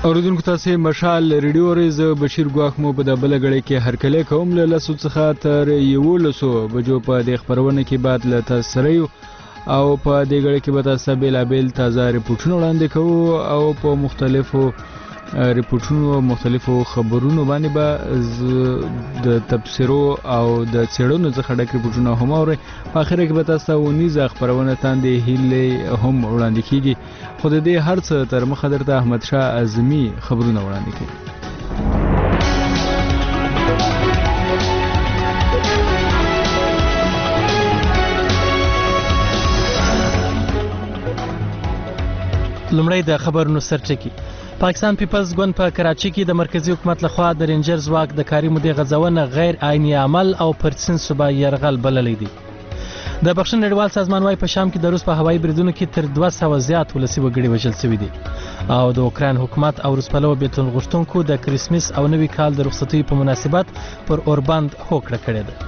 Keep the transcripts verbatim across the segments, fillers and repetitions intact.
اوریدونکو تاسې مشال ریډیو ریز بشیر ګواښ مو په د بله ګړۍ کې هرکلی کوم له لسو څخه تر یولسو بجو په دې خپرونه کې بعد له تاسو سره یو او په دې ګړۍ کې به تاسو بېلابېل تازه رپورټونه وړاندې کوو او په مختلفو رپورټونو مختلفو خبرونو باندې به د تبصرو او د څېړنو څخه ډک رپورټونه هم اورئ. په اخره کې به تاسو ونیزه خپرونه تاندې هیلې هم وړاندې کیږي، خو د دې هر څه تر مخه درته احمدشاه اعظمي خبرونه وړاندې کوي. لومړی د خبرونو سرټکی. پاکستان پیپلز ګوند په کراچۍ کې د مرکزی حکومت لخوا د رینجر ځواک د کاري مودې غځونه غیر عیني عمل او پرسین صوبه یرغل بللی دی. د بخښنې نړیوال سازمان وايي په شام کې د روس په هوایي بریدونو کې تر دوه سوه زیات ولسي وګړي وژل شوي دي او د اوکراین حکومت او روس پلوه بیتون غوښتونکو د کریسمس او نوي کال د رخصتۍ په مناسبت پر اورباند هوکړه کړې ده.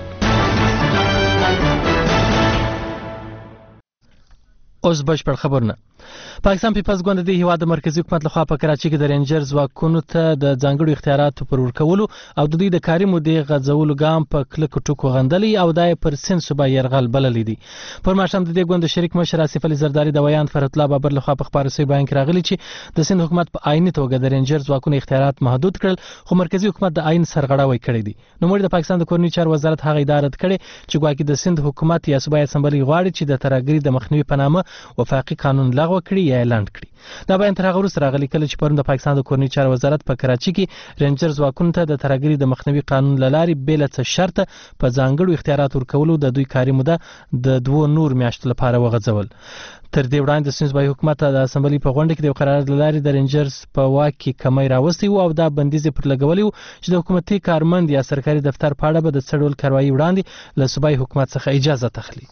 اوس بشپړ خبرونه. پاکستان پیپلز ګوند د هیواد د مرکزی حکومت لخوا په کراچۍ کې د رینجر ځواکونو ته د ځانګړو اختیاراتو پر ورکولو او د دوی د کاري مودې غځولو ګام په کلکو ټکو غندلی او د پر سین صوبه یرغل بللی دی. پر ماښام د دې ګوند شریک مشر آصف علي زرداری د ویان فرت الله بابر لخوا په خبرو شوي بیان کې راغلی چې د سند حکومت په عیني توګه د رینجر ځواکونو اختیارات محدود کړل، خو مرکزی حکومت د عین سرغړاوی کړی دی. نو موږ د پاکستان د کورنۍ چارو وزارت هغه اداره کړې چې ګواکې د سند حکومت یا صوبایي اسمبلی غواړي چې د ترهګرۍ د مخنیوي په نامه وفاقي قانون لغوه کړي یا اعلان کړي. دا بیان تر هغه وروسته راغلی کله چې پرون د پاکستان د کورنۍ چارو وزارت په کراچۍ کې رینجر ځواکونو ته د ترهګرۍ د مخنیوي قانون له لارې بې له څه شرطه په ځانګړو اختیارات ورکولو د دوی کاري موده د دوو نور میاشتو لپاره وغځول. تر دې وړاندې د سند صوبایي حکومت د اسمبلی په غونډه کې د قرارداد له لارې د رینجرز په واک کې کمی راوستی او دا بندیز پر لګولی و چې د حکومتي کارمند یا سرکاري دفتر په اړه به د څه ډول کاروایي وړاندې له صوبایي حکومت څخه اجازه تخلي.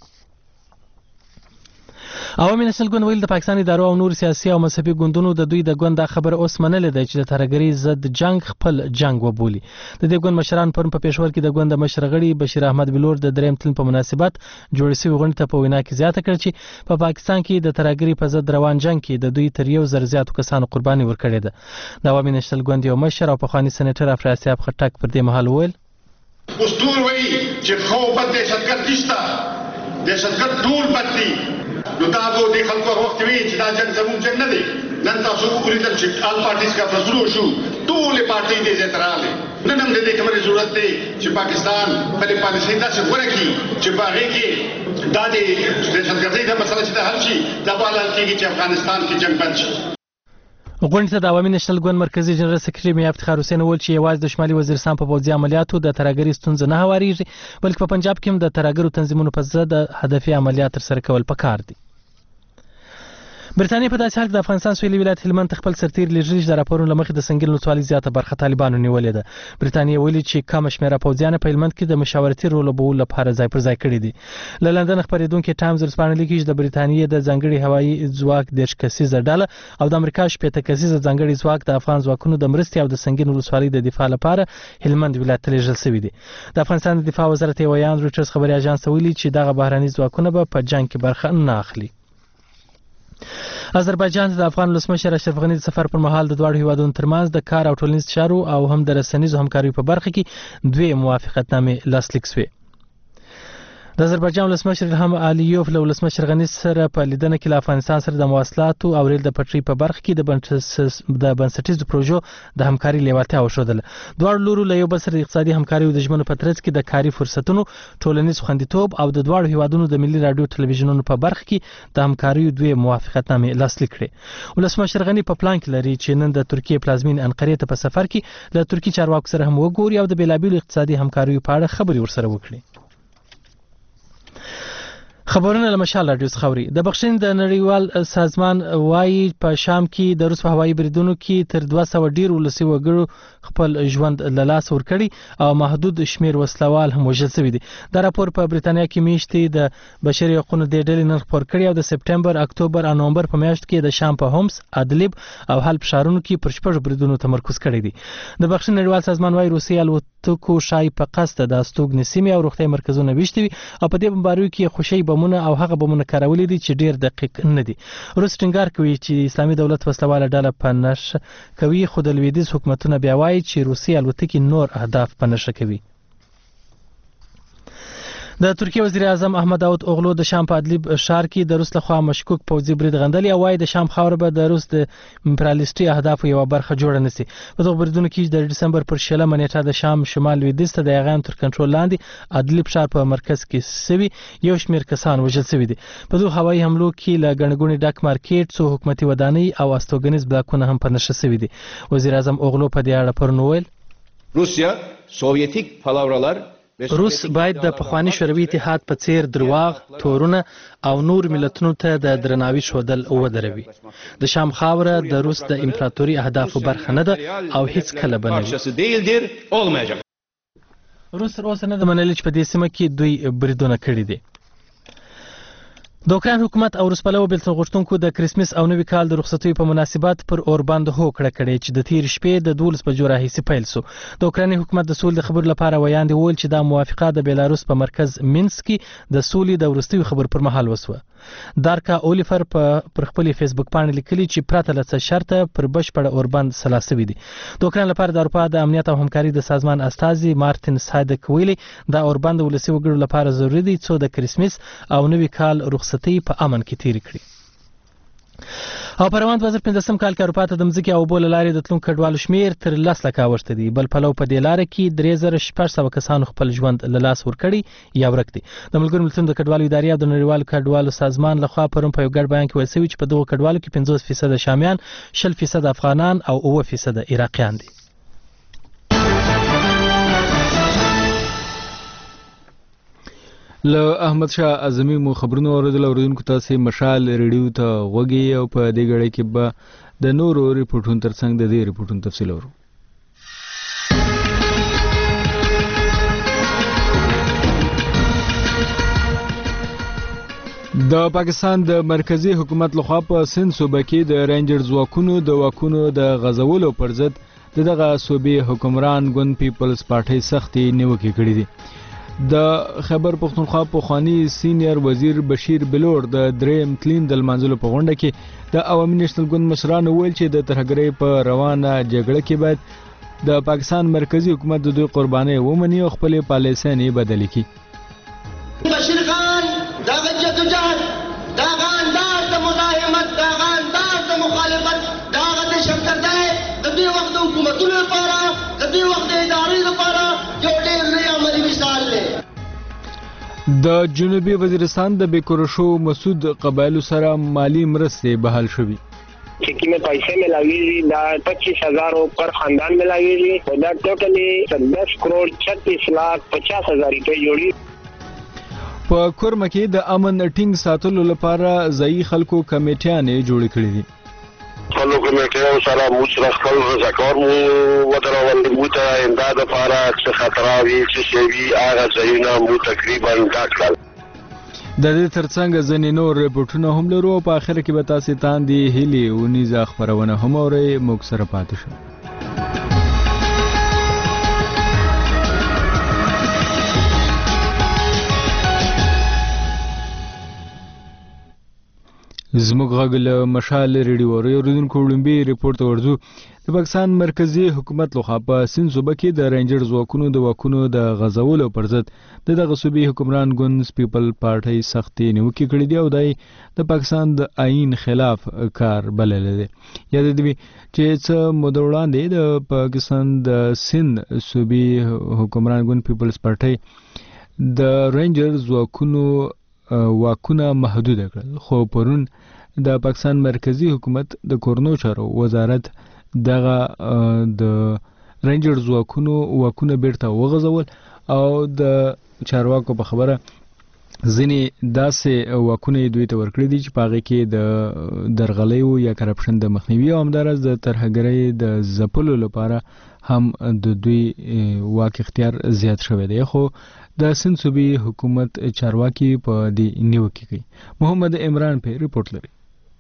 عوامي نېشنل ګوند ویل د پاکستان ادارو او نور سیاسي او مذهبي ګوندونو د دوی د ګوند دا خبره اوس منلې ده چې د ترهګرۍ ضد جنگ خپل جنگ وبولي. د دې ګوند مشران پرون په پېښور کې د ګوند د مشر غړي بشیر احمد بلور د دریم تلین په مناسبت جوړ شوي غونډې ته په وینا کې زیاته کړه چې په پاکستان کې د ترهګرۍ په ضد روان جنگ کې د دوی تر یو زر زیاتو کسانو قرباني ورکړې ده. د عوامي نېشنل ګوند یو مشر او پخواني سېنیټر افراسیاب خټک پر دې مهال وویل اوس ټول وایي چې خو بد دهشتګرد نشته، دهشتګرد ټول بد دي. نو دا به د خلکو وخت وي چې دا جنګ زموږ جنګ نه دی. نن تاسو وګورئ چې آل پارټیز کا فزرو شو، ټولې پارټۍ دې ځای ته راغلې. نن هم د دې خبرې ضرورت دی چې پاکستان خپلې پالیسۍ داسې غوره کړي چې په هغې کې دا د دهشتګردۍ دا مسله چې ده حل شي، دا به حل کېږي چې افغانستان کې جنګ بند شي. غونډې ته د عوامي نېشنل ګوند مرکزي جنرال سکرټري میا افتخار حسین وویل چې یوازې د شمالي وزیرستان په پوځي عملیاتو د ترهګرۍ ستونزه نه هوارېږي، بلکې په پنجاب کې هم د ترهګرو تنظیمونو په ضد هدفي عملیات ترسره کول پکار دي. برتانیې په داسې حال کې د افغانستان سویلي ولایت هلمند خپل سرتیر لېږلي چې د راپورونو له مخې د سنګین ولسوالۍ زیاته برخه طالبانو نیولې ده. برتانیې ویلي چې کمه شمېره پوځیان په هلمند کې د مشاورتي رول لوبولو لپاره ځای پر ځای کړي دي. له لندن خپرېدونکي ټایمز ورځپاڼه لیکي چې د برتانیې د ځانګړي هوایي ځواک دېرش کسیزه ډله او د امریکا شپېته کسیزه ځانګړي ځواک د افغان ځواکونو د مرستې او د سنګین ولسوالۍ د دفاع لپاره هلمند ولایت ته لېږل شوي دي. د افغانستان د دفاع وزارت یې ویان رویټرز خبري اژانس ته ویلي چې دغه بهرني ځواکونه به په جنګ کې برخه نه اخلي. آذربایجان د افغان ولسمشر اشرف غني د سفر پر مهال د دواړو هیوادونو ترمنځ د کار او ټولنیز چارو او هم د رسنیزو همکاریو په برخه کې دوی موافقتنامې لاسلیک شوې. د آذربایجان ولسمشر الهام علیوف له ولسمشر غني سره په لیدنه کې له افغانستان سره د مواصلاتو او ریل د پټلۍ په برخه کې د بنسټیزو پروژو د همکاري لیوالتیا وښودله. دواړو لورو له یو بل سره د اقتصادي همکارۍ او د ژمنو په ترڅ کې د کاري فرصتونو، ټولنیز خوندیتوب او د دواړو هیوادونو د ملي راډیو ټلویزیونونو په برخه کې د همکاریو دوی موافقتنامې لاسلیک کړې. ولسمشر غني په پلان کې لري چې نن د ترکیې پلازمین انقرې ته په سفر کې له ترکي چارواکو سره هم وګوري او د بېلابېلو اقتصادي همکاریو په اړه خبرې ورسره وکړي. خبرونه له مشال راډیو څخه اوري. د بخښنې د نړیوال سازمان وايي په شام کې د روس په هوایي بریدونو کې تر دوه سوه ډیر ولسي وګړو خپل ژوند له لاسه ورکړي او محدود شمیر وسلوال هم وژل شوي دي. دا راپور په برتانیا کې میاشتې د بشري حقوقو د ډلې نن خپور کړی او د سپټمبر، اکتوبر او نومبر په میاشت کې د شام په هومس، ادلب او حلب ښارونو کې پر شپږ بریدونو تمرکز کړی دی. د بخښنې نړیوال سازمان وايي روسي الوتکو شای په قصد د استوګنې سیمې او روغتیا مرکزونه ویشتي وي او په دې بمباریو کې خوشي بمونه او هغه بمونه کارولي دي چې ډیر دقیق نه دي. روس ټینګار کوي چې اسلامي دولت وسلواله ډله په نشه کوي، خو د لویدیځ حکومتونه بیا وایي چې روسي الوتکې نور اهداف په نشه کوي. د ترکیه وزیر اعظم احمد داود اوغلو د شام په ادلیب ښار کې د روس لخوا مشکوک پوځي برید غندلی او وايي د شام خاوره به د روس د امپریالیستي اهدافو یوه برخه جوړه نشي. په دغه بریدونو کې د ډسمبر پر شلمه نیټه د شام شمال لویدیځ ته د یغان تر کنټرول لاندې ادلیب ښار په مرکز کې سوي یو شمېر کسان وژل شوي دي. په دغه هوایي حملو کې له ګڼې ګوڼې ډک مارکیټ، څو حکومتي ودانۍ او استوګنیز بلاکونه هم په نشه شوي دي. وزیر اعظم اوغلو په دې اړه پرون وویل روسیا سوویتیک پلاورالر روس باید د پخوانی شوروي اتحاد په څیر درواغ، تورونه او نور ملتونو ته د درناوي ښودل ودروي. د شام خاوره د روس د امپراتوري اهدافو برخه نه ده او هیڅ کله به نه وي. روس تر اوسه نه ده منلې چې په دې سیمه کې دوی بریدونه کړي دي. د اوکراین حکومت او روس پلوه بېلتون غوښتونکو د کرسمس او نوي کال د رخصتیو په مناسبت پر اورباند هوکړه کړې چې د تېرې شپې د دولس بجو راهیسې پیل سو. د اوکراین حکومت د سولې د خبرو لپاره ویاندې وویل چې دا موافقه د بیلاروس په مرکز مینسک کې د سولې د وروستیو خبرو پر مهال وسوه. دارکا اولیفر پر خپل فیسبوک باندې لیکلي چې پرته له څه شرطه پر بشپړه اورباند سلا سوي دي. د اوکراین لپاره د اروپا د امنیت او همکاري د سازمان استازي مارتین سایدک ویلي دا اورباند ولسي وګړو لپاره ضروري دي څو د کرسمس او نوي کال رخصتي په امن کې تیر کړي. او په روان دوه زره پنځلسم کال کې اروپا ته د مځکې او اوبو له لارې د تلونکو کډوالو شمېر تر لس لکه اوښتی دی. بل پلو په دې لاره کې درې زره شپږ سوه کسانو خپل ژوند له لاس ورکړی یا ورک دی. د ملګرو ملتونو د کډوالو ادارې او د نړیوالو کډوالو سازمان لخوا پرون په یو ګډ بیان کې ویل شوي چې په دغو کډوالو کې پنځوس فیصده شامیان، شل فیصده افغانان او اووه فیصده عراقیان دي. له احمد شاه اعظمي مو خبرونه اوریدل. اوریدونکو تاسې مشال ریډیو ته غوږی او په دې غړې کې به د نورو ریپورټونو ترڅنګ د دې ریپورټونو تفصیل اورو. د پاکستان د مرکزی حکومت لخوا په سند صوبه کې د رینجر ځواکونو د واکونو د غځولو پر ضد دغه صوبې حکمران ګوند پیپلز پارټۍ سختې نیوکې کړې دي. د خیبر پختونخوا پخوانی سینیر وزیر بشیر بلور د دریم تلین د لمانځلو په غونډه کې د عوامي نېشنل ګوند مشرانو وویل چې د ترهګرۍ په روانه جګړه کې باید د پاکستان مرکزی حکومت د دوی قربانۍ ومني او خپلې پالیسۍ بدلې کړي. بشیر خان دغه جدوجہد دغه انداز د مزاحمت دغه انداز د مخالفت دغه د شرکتۍ د دې وخت د حکومتونو لپاره د دې وخت د ادارې لپاره یو ډېر لوی عملي مثال دی. د جنوبي وزیرستان د بیکورشو مسعود قبایلو سره مالی مرستې بحال شوي. چې کومه پیسې ملاویږي دا پچیس هزار پر خاندان ملاویږي او دا ټوټلی دس کروڑ چھتیس لاکھ پچاس هزار روپۍ جوړي. په کورمه کې د امن ټینګ ساتلو لپاره ځایي خلکو کمیټیانې جوړې کړې دي. خپلو کمیټیانو سره موږ سره خپل رضاکار مو ودرول موږ ته امداد لپاره څه خطره وي چې شی وي هغه ځایونه موږ تقریبا ډک کړل. د دې ترڅنګ ځینې نور ریپورټونه هم لرو او په آخر کې به تاسې تاندې هیلې ونیزه خپرونه هم اورئ. موږ سره پاتې شئ. زموږ غږ له مشال ریډیو اوریدونکو وړاندې ریپورت ورځو. د پاکستان مرکزی حکومت لخوا په سند صوبه کې د رینجر ځواکونو د واکونو د غځولو پر ضد د دغه صوبې حکمران ګوند پیپل پارټۍ سختې نیوکې کړې دي او دای د پاکستان د آئین خلاف کار بللی دی. یاد دې چې څه موده وړاندې د پاکستان د سند صوبې حکمران ګوند پیپلز پارټۍ د رینجر ځواکونو واکونه محدود کړل، خو پرون د پاکستان مرکزی حکومت د کورنو چارو وزارت دغه د رینجر ځواکونو واکونه بیرته وغځول او د چارواکو په خبره ځینې داسې واکونه دوی ته ورکړي دي چې په هغې کې د درغلیو یا کرپشن د مخنیوي او همداراز د ترهګرۍ د ځپلو لپاره هم د دوی واک اختیار زیات شوی دی. خو د سند صوبې حکومت چارواکي په دې نیوکې کوي. محمد عمران په ریپورت لري.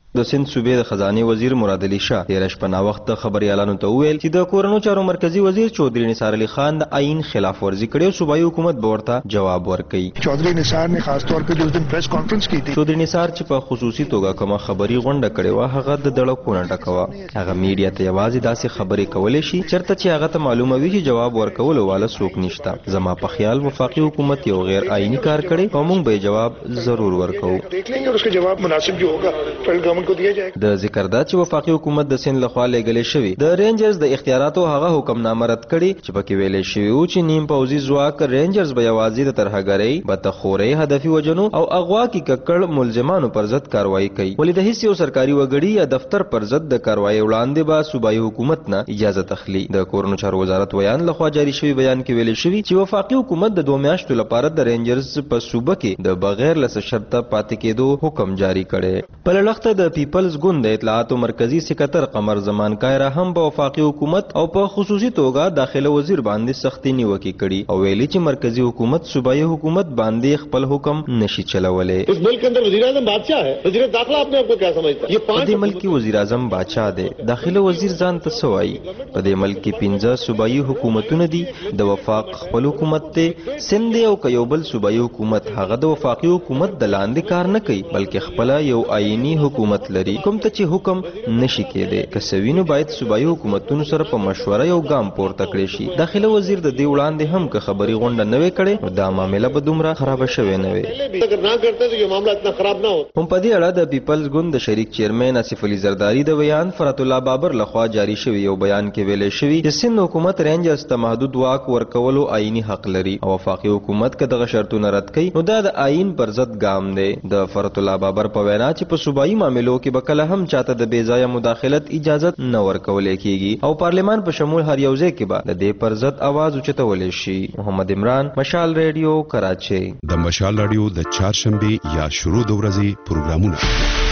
د سند صوبې د خزانه وزیر مراد علي شاه تیر شپه نا وخت خبريالانو ته ویل چې د کورونو چارو مرکزی وزیر چودھری نثار علي خان د آئین خلاف ورزي کړې او صوبایي حکومت به ورته جواب ورکړي. चौधरी निसार ने खास तौर पे जो उस दिन प्रेस कॉन्फ्रेंस की थी, चौधरी निसार چې په خصوصي توګه کومه خبري غونډه کړې و هغه د دړکونه ډکوا. هغه میډیا ته یوازې داسې خبرې کولې شي چرته چې هغه ته معلومه وي چې جواب ورکول والا څوک نشته. زما په خیال وفاقي حکومت یو غیر آئینی کار کړي او موږ به جواب ضرور ورکو. देख लेंगे और उसका जवाब मुनासिब जो होगा फेडरल गवर्नमेंट को दिया जाएगा. د ذکر دا چې وفاقي حکومت د سند لخوا لېږلې شوی د رینجرز د اختیاراتو هغه حکمنامه رد کړي چې پکې ویلې شوی و چې نیم پوځي ځواک رینجرز به یوازې د ترهګرۍ بدخورۍ هدفي وجنو او اغوا کې ککړ ملزمانو پر ضد کاروایی کوي. ولې د هیڅ یو سرکاري وګړي یا دفتر پر ضد د کاروایی وړاندې به صوبایي حکومت نه اجازه تخلي. د کورونو چارو وزارت ویان لخوا جاری شوی بیان کې ویلې شوی چې وفاقي حکومت د دوه میاشتو لپاره د رینجرز په صوبه کې د بغیر له شرطه پاتې کېدو حکم جاری کړي. په لړخته د پیپلز ګوند د اطلاعاتو مرکزی سکرټر قمر زمان کایرا هم په وفاقي حکومت او په خصوصي توګه داخله وزیر باندې سختي نیوکه کړي او ویلي چې مرکزی حکومت صوبایي حکومت باندې خپل حکم نشي چلولای. اس ملک کے اندر وزیر اعظم بادشاہ ہے. وزیر داخلہ اپنے آپ کو کیا سمجھتا ہے؟ یہ پانچ ملک کی وزیر اعظم بادشاہ دی. داخله وزیر ځان ته سوای. په دې ملک کې پنځه صوبایي حکومتونه دي. د وفاق خپل حکومت ته سند او کيوبل صوبایي حکومت هغه د وفاقي حکومت د لاندې کار نه کوي بلکې خپل یو آئینی حکومت لري کوم ته چې حکم نشي کېده. کسوینو باید صوبایي حکومتونو سره په مشوره یو ګام پورته کړی شي. داخله وزیر د دې وړاندې هم که خبري غونډه نه وې کړې نو دا معاملې به دومره خراب شوې نه وي. اگر نہ کرتے تو یہ معاملہ اتنا خراب نہ ہو. هم په دې اړه د پیپلز ګوند د شریک چیرمن اسف علي زرداری د بیان فرات الله بابر لخوا جاری شوی یو بیان کې ویلې شوی چې سند حکومت رینجرز ته محدود واک ورکولو آئینی حق لري او وفاقي حکومت که دغه شرطونه رد کړي نو دا د آئین پر ضد ګام دی. د فرات الله بابر په وینا چې په صوبایي معاملو کې به کله هم چاته د بې ځایه مداخلت اجازه نه ورکول کېږي او پارلمان په شمول هر یو ځای کې به د دې پر ضد आवाज اوچتول شي. محمد عمران، مشال ریډیو، کراچي. د مشال ریډیو د چهارشنبه یا شروع د ورځې پروګرامونه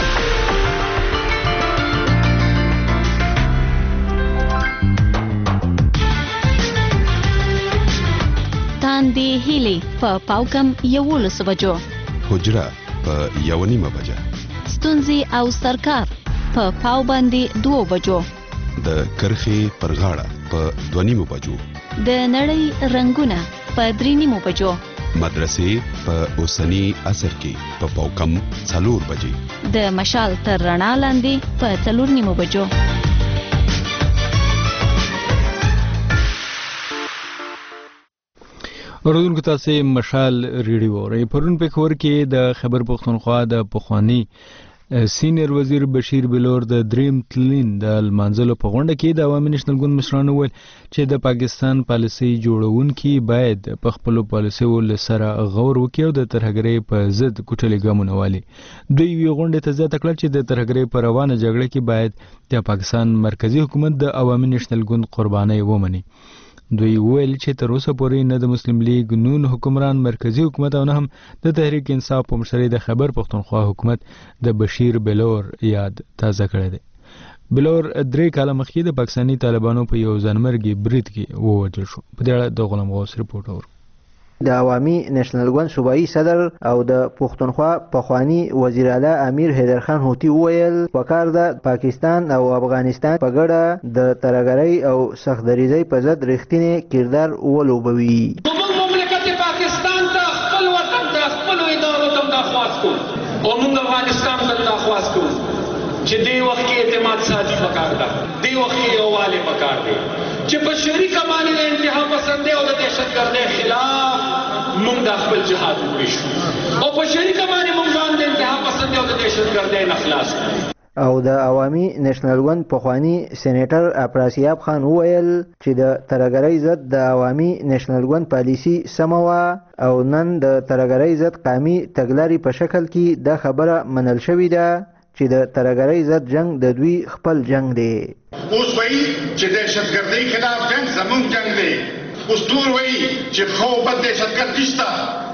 تاندې هیلې په پاوکم یولس بجو، حجره په یو نیمه بجه، ستونزې او سرکار په پاو باندې دوه بجو، د کرخې پر غاړه په دوه نیمه بجو، د نړۍ رنگونه په درې نیمه بجو، مدرسې په اوسنی عصر کې په پاوکم څلور بجې، د مشال تر رڼا لاندې په څلور نیمه بجو. اوریدونکو تاسو مشال ریډیو اورئ. پرون په خبر کې د خیبر پښتونخوا د پخوانی سینیر وزیر بشیر بلور د دریم تلین د المنزلو په غونډه کې د عوامي نېشنل ګوند مشرانو ویل چې د پاکستان پالیسي جوړونکي باید په خپل پالیسیو لسره غور وکړي او د ترهګرۍ په ضد کوټلې ګامونه والي. دوی وی غونډه ته زیاته کړه چې د ترهګرۍ په روانه جګړه کې باید د پاکستان مرکزی حکومت د عوامي نېشنل ګوند قرباني ومني. دوی ویل چې تر اوسه پورې نه د مسلم لیگ نون حکمران مرکزی حکومت او نه هم د تحریک انصاف په مشرۍ د خیبر پښتونخوا حکومت د بشیر بلور یاد تازه کړی دی. بلور درې کاله مخکې د پاکستاني طالبانو په یو ځانمرګي برید کې ووژل شو. په دې اړه د غلام غوث رپورټ اورو. د عوامي نېشنل ګوند صوبایي صدر او د پښتونخوا پخوانی وزیر اعلی امیر حیدر خان هوتی ویل پکار د پاکستان او افغانستان په ګډه د ترهګرۍ او سختدریزۍ په ضد رښتینی کردار ولوبوي. موږ مملکت پاکستان ته خپل وطن ته خپل ادارو ته درخواست کوو او موږ افغانستان ته درخواست کوو چې دې وخت کې اعتماد سازي پکار ده، دې وخت کې یووالی پکار دی چې په شریکه باندې د انتها پسندۍ او د دهشتګردۍ خلاف موږ د خپل جهاد وکړو او په شریکه باندې موږ ځان د انتها پسندۍ او د دهشتګردۍ نه خلاص کړو. او د عوامي نېشنل ګوند پخوانی سېنیټر افراسیاب خان وویل چې د ترهګرۍ ضد د عوامي نېشنل ګوند پالیسي سمه وه او نن د ترهګرۍ ضد قامي تګلارې په شکل کې دا خبره منل شوې ده چې د ترهګرۍ ضد جنگ د دوی خپل جنگ دی. اوس وایي چې دهشتګردۍ خلاف جنگ زموږ جنگ دی. اوس ټول وایي چې خو بد دهشتګرد نشته،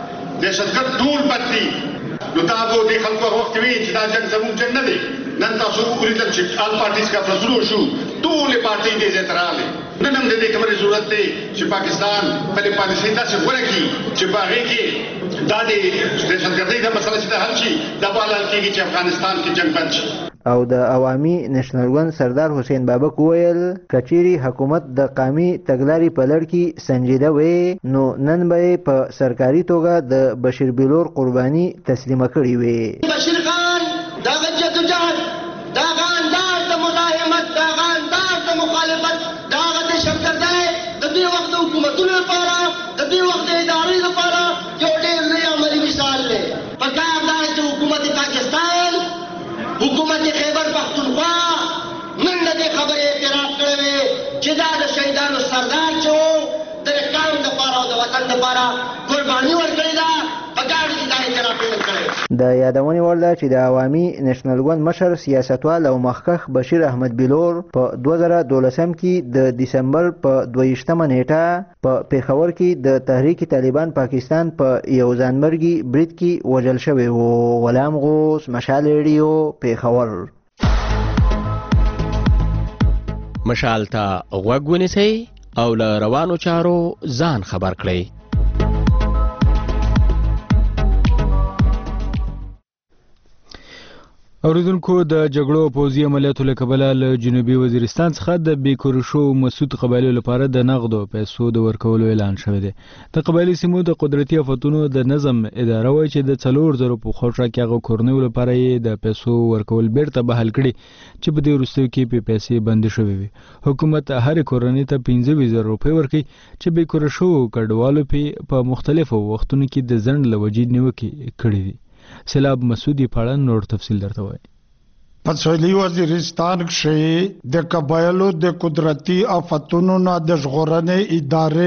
دهشتګرد ټول بد دي. نو دا به دې خلکو هر وخت وایي چې دا جنگ زموږ جنگ نه دی. نن تاسو ولیدل چې آل پارټیز کا شروع شو، ټولې پارټۍ دې ځای ته راغلې. نن هم د دې خبرې ضرورت دی چې پاکستان خپلې پالیسۍ داسې غوره کړي چې په هغې کې دا د دهشتګردۍ دا مسله چې ده حل شي، دا به حل کېږي چې افغانستان کې جنګ بند شي. او د عوامي نېشنل ګوند سردار حسین بابک وویل کچيري حکومت د قامي تګلارې په لړ کې سنجیده وي نو نن به په سرکاري توګه د بشیر بلور قرباني تسلیمه کړې وي. بشیر خان دغه جدوجہد دغه انداز د مزاحمت دغه انداز د مخالفت دغه د شرکتۍ د دې وخت حکومتونو لپاره د دې وخت ادارې لپاره یو ډېر لوی عملي مثال دی. په کار دا چې حکومت پاکستان حکومت خیبر پختونخوا منډه دې خبرې اعتراف کړې وې چې دا د شهیدانو سردار چې و د قوم لپاره او د وطن لپاره قرباني ورکړې ده. په کار کې دا اعتراف ورکړی. د یادونې وړ ده چې د عوامي نېشنل ګوند مشر سیاستوال او مخکښ بشیر احمد بلور په دوه زره دولسم کې د دسمبر په دویشتمه نیټه په پېښور کې د تحریک طالبان پاکستان په یو ځانمرګي برید کې وژل شوی و. غلام غوث، مشال ریډیو، پېښور. مشال ته غوږ ونیسئ او له روانو چارو ځان خبر کړئ. اوریدونکو د جګړو او پوځي عملیاتو له کبله له جنوبي وزیرستان څخه د بیکور شو مسعود قبایلو لپاره د نغدو پیسو د ورکولو اعلان شوی دی. د قبایلي سیمو د قدرتي آفتونو د نظم اداره وایي چې د څلور زرو په خوټه کې هغه کورنیو لپاره یې د پیسو ورکول بیرته بحال کړي چې په دې وروستیو کې په پیسې بندي شوې وي. حکومت هرې کورنۍ ته پنځه زره روپۍ ورکوي چې بیکور شو کډوالو په مختلفو وختونو کې د ځنډ له وجې نیوکې کړې دي. سیلاب مسعودی پاړن نور تفصیل درته وایي. په سویلي وزیرستان کښې د قبایلو د قدرتي آفتونو نه د ژغورنې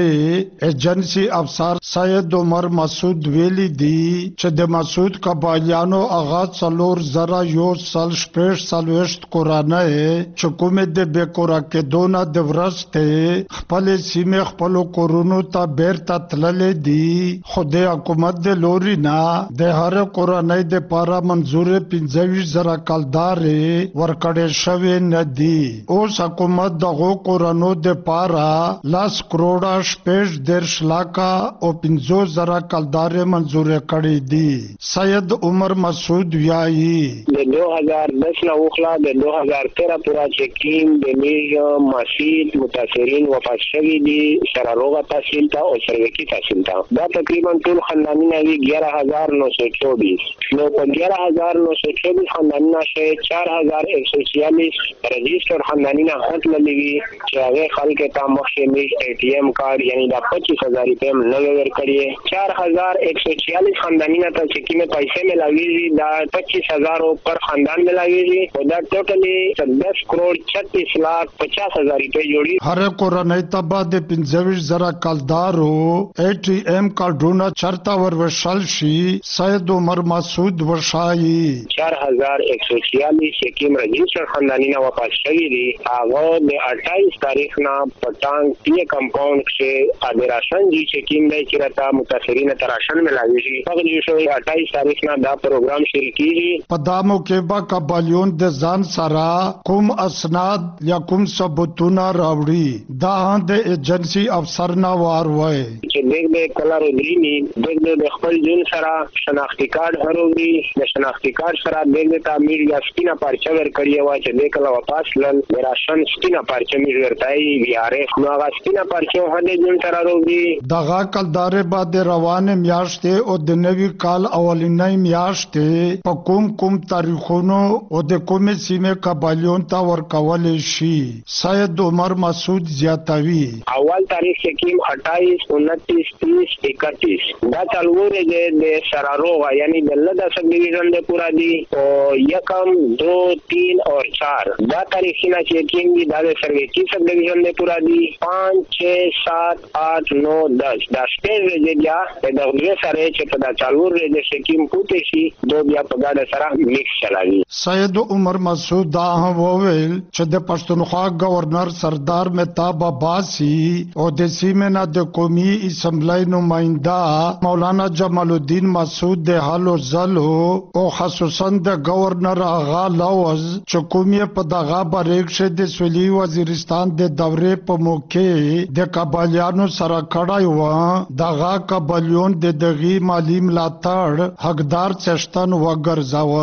ادارې ایجنسي افسر سید عمر مسعود ویلي دي چې د مسعود قبایلیانو هغه څلور زره یو سل شپږ څلوېښت کورنۍ چې کومې د بېکوره کېدو نه د وروستې خپلې سیمې خپلو کورونو ته بیرته تللې دي، خو د حکومت د لوري نه د هرې کورنۍ دپاره منظورې پنځه ویشت زره کلدار ورکړې شوې نه دي. اوس حکومت دغو کورنو دپاره لس کروڑه شپږ دېرش لاکه او پنځوس زره کلدارې منظورې کړې دي. سید عمر مسعود وایي د دو هزار دس نه وخلا د دو هزار تیرہ پورا چکیم د میج مسجد متاثرین وفات شوي دي سره روغه تحصیل ته او سروکی تحصیل ته. دا تقریبا ټول خاندانونه وي گیارہ ہزار نو سو چوبیس نو په گیارہ ہزار نو سو چوبیس خاندانونه شاید چار ہزار ایک سو چھیالیس رجسٹر خاندانینا حق للیوی چې هغه خلک ته مخکې میج اے ټی ایم کارت یعنی دا پچیس ہزار روپے نوے ورکړي. چار ہزار ایک سو چھیالیس خاندانینا ته چې کومه پیسې ملاویږي دا پچیس ہزار پر خاندان ملاویږي او دا ټوټلی دس کروڑ چھتیس لاکھ پچاس ہزار روپے جوړي. هر کورنۍ ته بعد پنځه ویشت زره کلدارو اے ټی ایم کارډونه چرته وروشل شي. سید عمر مسعود وشایي چار ہزار ایک سو چھیالیس یکیم رجسٹر خاندانینا واپس شوی دی هغه د اٹھائیس تاریخ نه پټانګ پی کمپاوند کې د راشن جی چکیم دی چې راته متاثرین ته راشن ملاویږي. هغه د شوی اٹھائیس تاریخ نه دا پروګرام شروع کیږي. په دا موقع به قبایلیون د ځان سره کوم اسناد یا کوم ثبوتونه راوړي دا د ایجنسی افسر نه وار وای چې دغه د کلر درینی دغه د خپل جون سره شناختی کارت هروږي د شناختی کارت سره دغه تعمیر یا سپینا پارچه ورکړی و چې د کله واپس لن راشن سپینا پارچه می ورتای ویاره نو هغه سپینا پارچه هله جون سره راوړي. دغه کلدارې بعد روانه میاشتې او د نوي کال اولنۍ میاشتې په کوم کوم تاریخونو او د کومې سیمې قبایلیون ته ورکول شي. سید عمر مسعود زیاتوي اول تاریخ یکیم اٹھائیس انتیس تیس اکتیس دا څلور د سراروغه یعنی د لدا سب ډیویژن د پورا دی او یکم دو تین اور چار دا تاریخینا چې یقین دی دا د سرویکی سب ډیویژن د پورا دی پانچ چھ سات آٹھ نو دس دا شپږ ورځې بیا د دغه سره چې په دا څلور ورځې شکیم پوتې شي دو بیا په ګاډه سره میکس چلاوي. سید عمر مسعود دا هم وویل چې د پښتونخوا گورنر سردار مهتاب عباسي او د سیمې نه د قومي اسمبلی نماینده مولانا جمال الدین مسعود د حل و زلو او خصوصا د گورنر آغا لوز چې کومې په دغه بریک شه د سویلي وزیرستان د دورې په موقع د قبایلیانو سره کړای و دغه قبایلیون د دغه مالی ملاتړ حقدار چشتن وګرځول.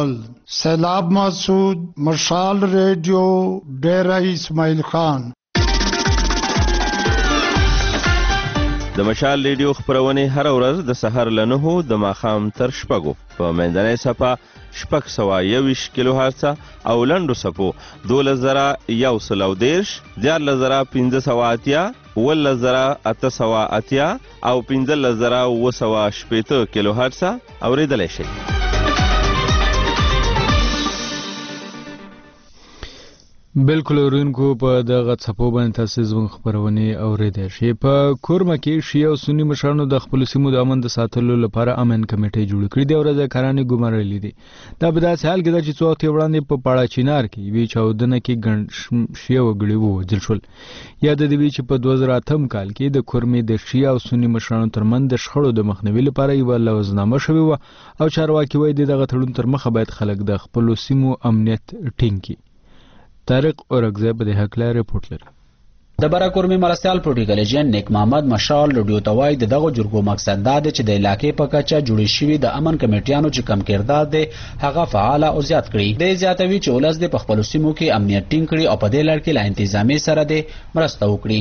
سیلاب مسعود، مشال ریډیو، ډیره اسماعیل خان. د مشال ریډیو خبرونه هر ورځ د سحر له نهو د ماښام تر شپږو په منځنۍ صفه شپږ سوه یوویشت کیلو هرڅه او لنډو صفو دولس زره یو سل او دېرش، دیارلس زره پنځه سوه اتیا، اوولس زره اته سوه اتیا او پنځلس زره اووه سوه شپېته کیلو هرڅه اورېدلی شئ. بالکل اورونکو په دغه څپو باندې تاسو زموږ خبرونه اوریدئ شئ. په کورما کې شیعه او سنی مشرانو د خپل سیمو د امن د ساتلو لپاره امن کمیټې جوړ کړې دي او رضاکارانه ګمارلې دي. دا په داسې حال کې ده چې څو وخت وړاندې په پاړه چینار کې یوې چاودنه کې ګڼ شیعه وګړي ووژل شول. یاد دی چې په دوه زره اتم کال کې د کورمې د شیعه او سنی مشرانو ترمنځ د شخړو د مخنیوي لپاره یوه لوزنامه شوې وه او چارواکي وایي دغه تړون تر مخه باید خلک د خپلو سیمو امنیت ټینګ کړي. طارق اورګزی په دې هکله رپورټ لري. د براکورمي مرستیال پروټیکلجن نیک محمد مشال رډیو توای دغه جرګو مقصد دا دی چې د علاقې په کچه جوړې شوي د امن کمیټیانو چې کم کردار دی هغه فعال او زیات کړي. د زیاتوي چې ولس د خپل سیمو کې امنیت ټینګ کړي او په دې لړ کې لا انتظامی سره د مرسته وکړي.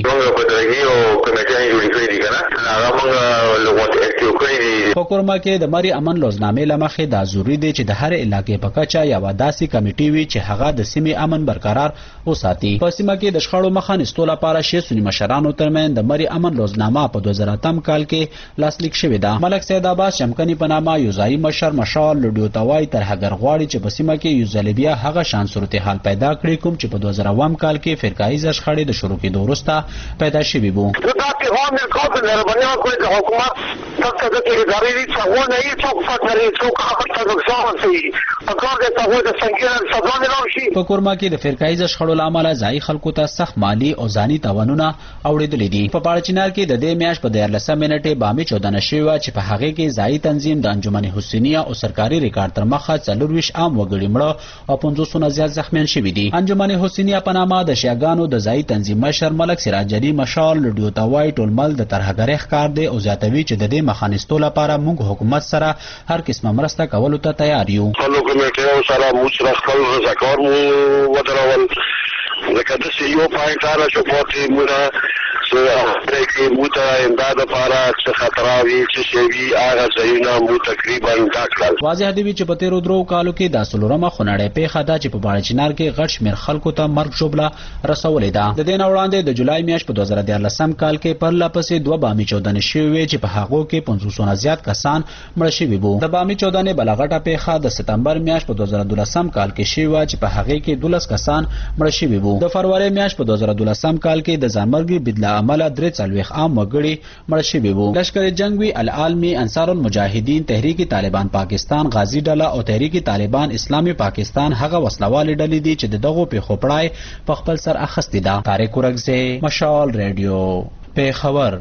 په کورما کې د مری امن لوزنامې لمخې دا ضروری دی چې د هر علاقې په کچه یو داسې کمیټي وي چې هغه د سیمې امن برقرار وساتي. په سیمه کې د شخړو مخه نیستو لپاره شیعه سنی مشرانو ترمن د مری امن لوزنامه په دوه زره اتم کال کې لاسلیک شوې ده. ملک سید عباس شمکنی په نامه یو ځایي مشر مشال رډیو توای تر هغه غواړي چې په سیمه کې یو ځل بیا هغه شان صورتحال پیدا کړي کوم چې په دوه زره اووم کال کې فرقایي شخړې د شروع کېدو وروسته پیدا شوې وو. دا کې هم د کوم دربانیا کوي د حکومت څخه د ادارې دي چې ونه یې څوک فکرې څوک خپل ځان سي په کار د تاسو د څنګه سبا نه شي. په کورما کې د فرقایي شخړو لامل ځای خلکو ته سخت مالی او ځاني تاوانونه اوریدلې دي. په پاړچینار کې د دې میاشت په دیارلسم منټه بامي چودنه شوی چې په هغه کې ځای تنظیم د انجمن حسینیه او سرکاري ریکارډ تر مخه څلور ویشت عام وګړي مړه او پنځوس نه زیات زخمیان شوي دي. انجمن حسینیه په نامه د شیعاګانو د ځای تنظیم مشر ملک سراج علي مشال رډیو توای ټولمل د ترهګرۍ ښکار دی او زیاتوي چې د دې مخانستو لپاره موږ حکومت سره هر قسمه مرسته کولو ته تیار یو. خلکو کمیټو سره موږ سره خپل رضاکار مو ودرول لکه د سیو پاینټ را شو پورتي موږ سره کې موته امداد لپاره چې خطراوي چې شوی هغه ځایونه مو تقریبا ډاکل. واضح دی چې په تیرو درو کالو کې د سلورمه خونړې پیښه ده چې په باړچینار کې غټ شمیر خلکو ته مرګ ژوبله رسولې ده. د دې نه وړاندې د جولای میاشت په دوه زره دیارلسم کال کې پرله پسې دوه بامي چودنې شوې چې په هغو کې پنځوس نه زیات کسان مړه شوي وو. د بامي چودنې بله غټه پیښه د سپتمبر میاشت په دوه زره دولسم کال کې شوې چې په هغې کې دولس کسان مړه شوي وو. د فروری میاشت په دوه زره دولسم کال کې د ځانمرګي بدله عمله درې څلوېښت عام وګړي مړه شوي وو. لشکر جنګ وي العالمي انصار المجاهدین تحریک طالبان پاکستان غازی ډله او تحریک طالبان اسلامي پاکستان هغه وسلوالې ډلې دي چې دغه پیښو پړای په خپل سر اخیستې ده. طارق اورګزی مشال ریډیو پیښور.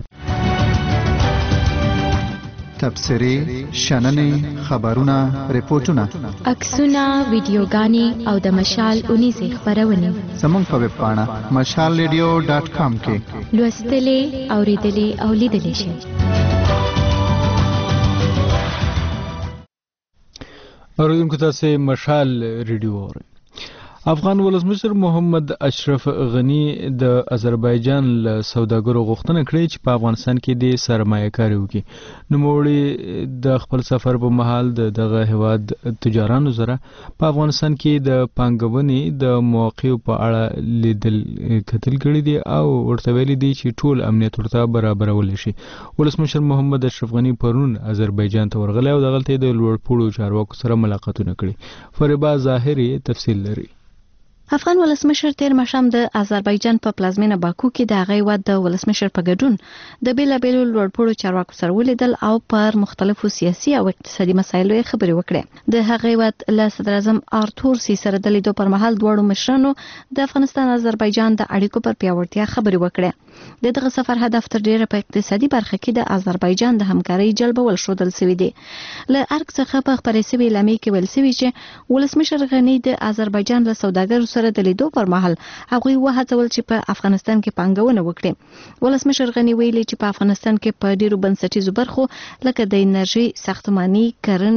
تبصرې، شننې، خبرونه، ریپورتونه، عکسونه، ویډیوګانې او د مشال اونیزې خپرونې زموږ په ویب پاڼه مشال ریډیو ډاټ کام کې لوستلې، اوریدلې او لیدلې شئ. اوریدونکو تاسو مشال ریډیو اورئ. افغان ولسمشر محمد اشرف غنی د آذربایجان له سوداګرو غوښتنه کړې چې په افغانستان کې د سرمایه کاري وکړي. نوموړي د خپل سفر په مهال د دغه هیواد تجارانو سره په افغانستان کې د پانګونې د مواقعو په اړه لیدل کتل کړي دي او ورته ویلي دي چې ټول امنیت ورته برابرولی شي. ولسمشر محمد اشرف غنی پرون آذربایجان ته ورغلی او دغلته د لوړپوړو چارواکو سره ملاقاتونه کړي. فریبا ظاهري تفصیل لري. افغان ولسمشر تیر ماښام د آذربایجان په پلازمینه باکو کې د هغې هیواد د ولسمشر په ګډون د بېلابېلو لوړپوړو چارواکو سره ولیدل او پر مختلفو سیاسي او اقتصادي مسایلو یې خبرې وکړې. د هغې هیواد له صدراعظم آرتور سی سره د لیدو پر مهال دواړو مشرانو د افغانستان آذربایجان د اړیکو پر پیاوړتیا خبرې وکړې. د دغه سفر هدف تر ډیره په اقتصادي برخه کې د آذربایجان د همکارۍ جلبول ښودل سوي دي. له ارګ څخه په خپرې سوي اعلامیې کې ویل سوي چې ولسمشر غني د آذربایجان له سوداګرو سره د لیدو پر مهال هغوی وهڅول چې په افغانستان کې پانګونه وکړي. ولسمشر غني ویلي چې په افغانستان کې په ډیرو بنسټیزو برخو لکه د انرژي، ساختماني، کرنې،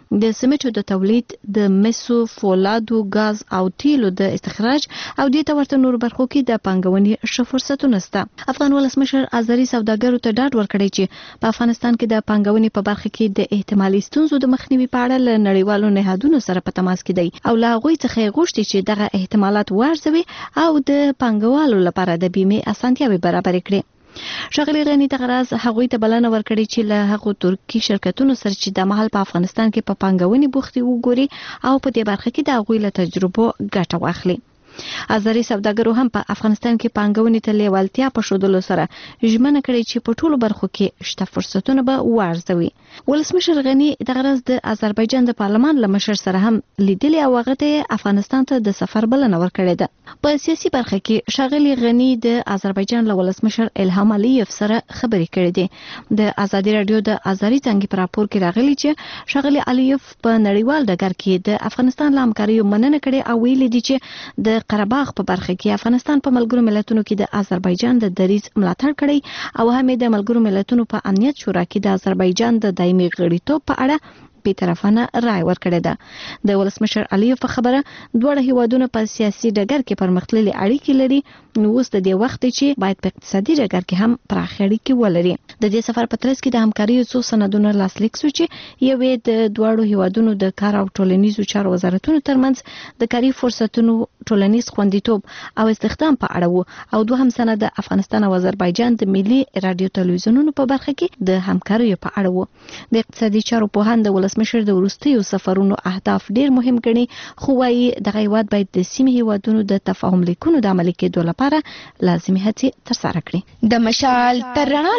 د سمټو د تولید د مسو فولادو غاز او تیلو د استخراج او د تورته نور برخو کې د پانګونې ښه فرصتونه شته. افغان ولسمشر ازاري سوداګرو ته ډاډ ورکړی چې په افغانستان کې د پانګونې په برخه کې د احتمالي ستونزو د مخنیوي په اړه له نړیوالو نهادونو سره په تماس کې دی او له هغوی څخه غوښتي چې دغه احتمالات وارزوي او د پانګوالو لپاره د بیمې اسانتیاوې برابر کړي. شغلی غنی تغراز هغوی ته بلنه ورکړي چې له هغو ترکی شرکتونو سره چې د محل په افغانستان کې په پانګونې بوختي وګوري او په دې برخه کې د هغوی له تجربو ګټه واخلي. ازاري سوداګرو هم په افغانستان کې پانګونې ته لیوالتیا په ښودلو سره ژمنه کړې چې په ټولو برخو کې شته فرصتونه به وارزوي. ولسمشر غنی دغه ورځ د آذربایجان د پارلمان له مشر سره هم لیدلې او هغه ته افغانستان ته د سفر بلنه ورکړې ده. په سیاسي برخه کې شغلی غنی د آذربایجان له ولسمشر الهام علیف سره خبرې کړې دي. د ازادي رادیو د ازاري څنګه په راپور کې راغلي چې شغلی علیف په نړیوال ډګر کې د افغانستان له همکاریو مننه کړې او ویلي دي چې د قرهباغ په برخه کې افغانستان په ملګرو ملتونو کې د آذربایجان د دریځ ملاتړ کړی او هم د ملګرو ملتونو په امنیت شورا کې د آذربایجان د دایمي غړیتوب په اړه بې طرفانه رائے ورکړې ده. د ولسمشر علیف په خبره دوه هیوادونه په سیاسي ډګر کې پرمختللي اړیکې لري، نو اوس د دې وخت چې باید په اقتصادي ډګر کې هم پراخ اړیکې ولري. د دې سفر په ترڅ کې د همکارۍ څو سندونو لاسلیک شو چې یوې د دوه هیوادونو د کار او ټولنیزو چارو وزارتونو ترمنځ د کاري فرصتونو ټولنیز خوندیتوب او استخدام په اړه وو او دوهم سند د افغانستان او آذربایجان د ملي رادیو تلویزیونونو په برخه کې د همکارۍ په اړه وو. د اقتصادي چارو پوهاند د ولسمشر د وروستیو سفرونو اهداف ډیر مهم ګڼي، خو وايي دغه هیواد باید د سیمې هیوادونو د تفاهم لیکونو د عملي کېدو لپاره لازمي هڅې ترسره کړي. د مشال تر رڼا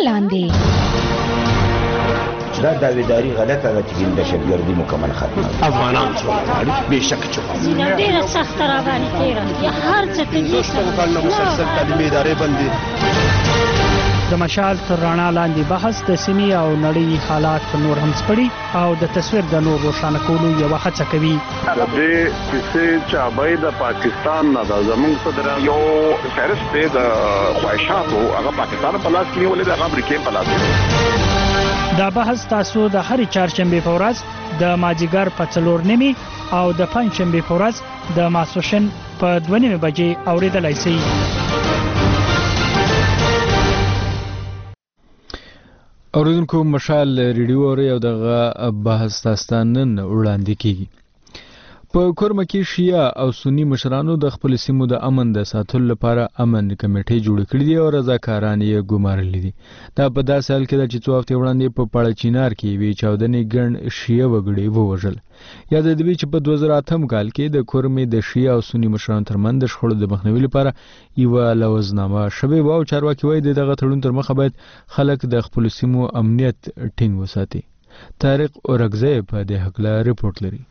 لاندې دا داویداری غلطه ده چې د شبیردي مکمل ختمه افغانان چې بهشکه چې ډیره سخت را باندې تیره یا هر څه ته دوستو کله مسلسل تعلیمي ادارې باندې د مشال تر رڼا لاندې بحث د سیمې او نړۍ حالات نور هم سپړي او د تصویر د نور روښانه کولو یو هڅه کوي. د دې کیسې چې د پاکستان نه د زمونږ صدر یو فهرست دی د خواهشاتو هغه پاکستان په لاس کې نیولې د امریکا په لاس کې. دا بحث تاسو د هرې چهارشنبې په ورځ د مازدیګر په څلور نیمې او د پنجشنبې په ورځ د ماسپښین په دوه نیمې بجې اورېدلی شئ. اوریدونکو مشال ریډیو اوري او دغه بحث تاسو نن وړاندې کیږي. په کورمه کې شیعه او سنی مشرانو د خپل سیمو د امن د ساتلو لپاره امن کمیټې جوړ کړې دي او رضاکاران یې ګمارلي دي. دا په داسې حال کې ده چې څو هفتې وړاندې په پاړه چینار کې یوې چاودنې ګڼ شیعه وګړي ووژل. یاد دې چې په دوه زره اتم کال کې د کورمې د شیعه او سنی مشرانو ترمنځ د شخړو د مخنیوي لپاره یوه لوزنامه شوې وه او چارواکي وایي د دغه تړون تر مخه باید خلک د خپلو سیمو امنیت ټینګ وساتي. طارق اورګزی په دې هکله رپورټ لري.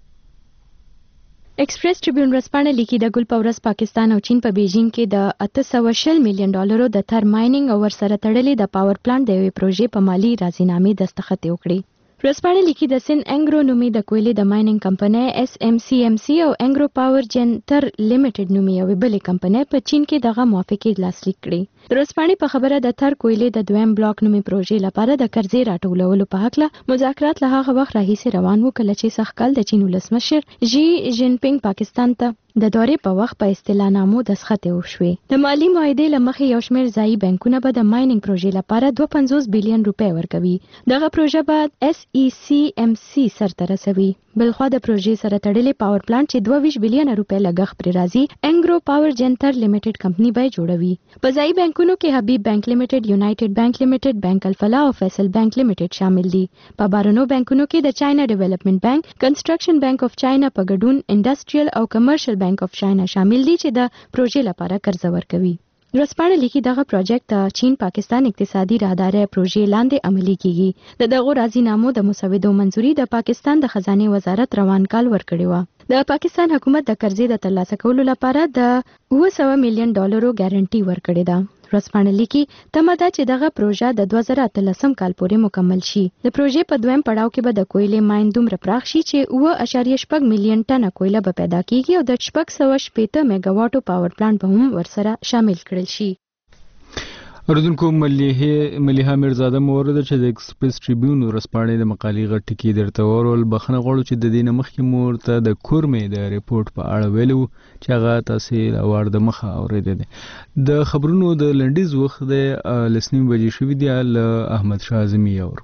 ایکسپریس ټریبیون ورځپاڼه لیکي د ګل په ورځ پاکستان او چین په بیجینګ کې د اته سوه شل میلیون ډالرو د تر مایننګ او ورسره تړلې د پاور پلانټ د یوې پروژې په مالي راضینامې دستخط وکړي. ورځپاڼه لیکي د سین انګرو نومي د کویلې د مایننګ کمپنۍ ایس ایم سی ایم سی او انګرو پاور جن تر لیمیټډ نومي یوې بلې کمپنۍ په چین کې دغه موافقې لاسلیک کړي. د ورځپاڼې په خبره د تر کویلې د دویم بلاک نومي پروژې لپاره د قرضې راټولولو په هکله مذاکرات له هغه وخت راهیسې روان وو کله چې سږکال د چین ولسمشر جی جین پینګ پاکستان ته د دورې په وخت په اصطلاحنامو دستخط وشوې. د مالی معاهدې له مخې یو شمېر ځایي بانکونه به د مایننګ پروژې لپاره دوه پنځوس بیلیون روپۍ ورکوي. دغه پروژه به ایس ای سی ایم سی سرته رسوي. بلخوا د پروژې سره تړلې پاور پلانټ چې دوه ویشت بیلیونه روپۍ لګښت پرې راځي انګرو پاور جنتر لیمیټډ کمپنی به جوړوي. په ځایي بانکونو کې حبیب بانک لیمیټډ، یونایټډ بانک لیمیټډ، بانک الفلاح او فیصل بانک لیمیټډ شامل دي. په بارنو بانکونو کې د چاینا ډیولپمنٹ بانک، کنسټرکشن بانک اف چاینا په ګډون انډستریال او کمرشل بانک اف چاینا شامل دي چې د پروژې لپاره قرض ورکوي. ورځپاڼه لیکي دغه پروجیکټ د چین پاکستان اقتصادي راهدارۍ پروژې لاندې عملي کیږي. د دغو راضینامو د مسودو منځوري د پاکستان د خزانه وزارت روان کال ورکړی و. د پاکستان حکومت د قرضې د ترلاسه کولو لپاره د اوه سوه میلیون ډالرو ګارانټي ورکړې ده. ورځپاڼه لیکي تمه ده چې دغه پروژه د دوه زره اتلسم کال پورې مکمل شي. د پروژې په دویم پړاو کې به د کویلې ماین دومره پراخ شي چې اوه اعشاریه شپږ میلیون ټنه کویله به پیدا کیږي او د شپږ سوه شپېته میګاواټو پاور پلانټ به هم ورسره شامل کړل شي. اوریدونکو ملیحه میرزاده مورده چې د ایکسپریس ټریبیون ورځپاڼې د مقالې غټ ټکي درته ورول بخښنه غواړو چې د دې نه مخکې مو ورته د کورمې د ریپورټ په اړه ویلي وو چې هغه تاسې راوړ د مخه اورېدی دی د خبرونو د لنډیز وخت دی لس نیم بجې شوي دي له احمدشاه اعظمي اورو.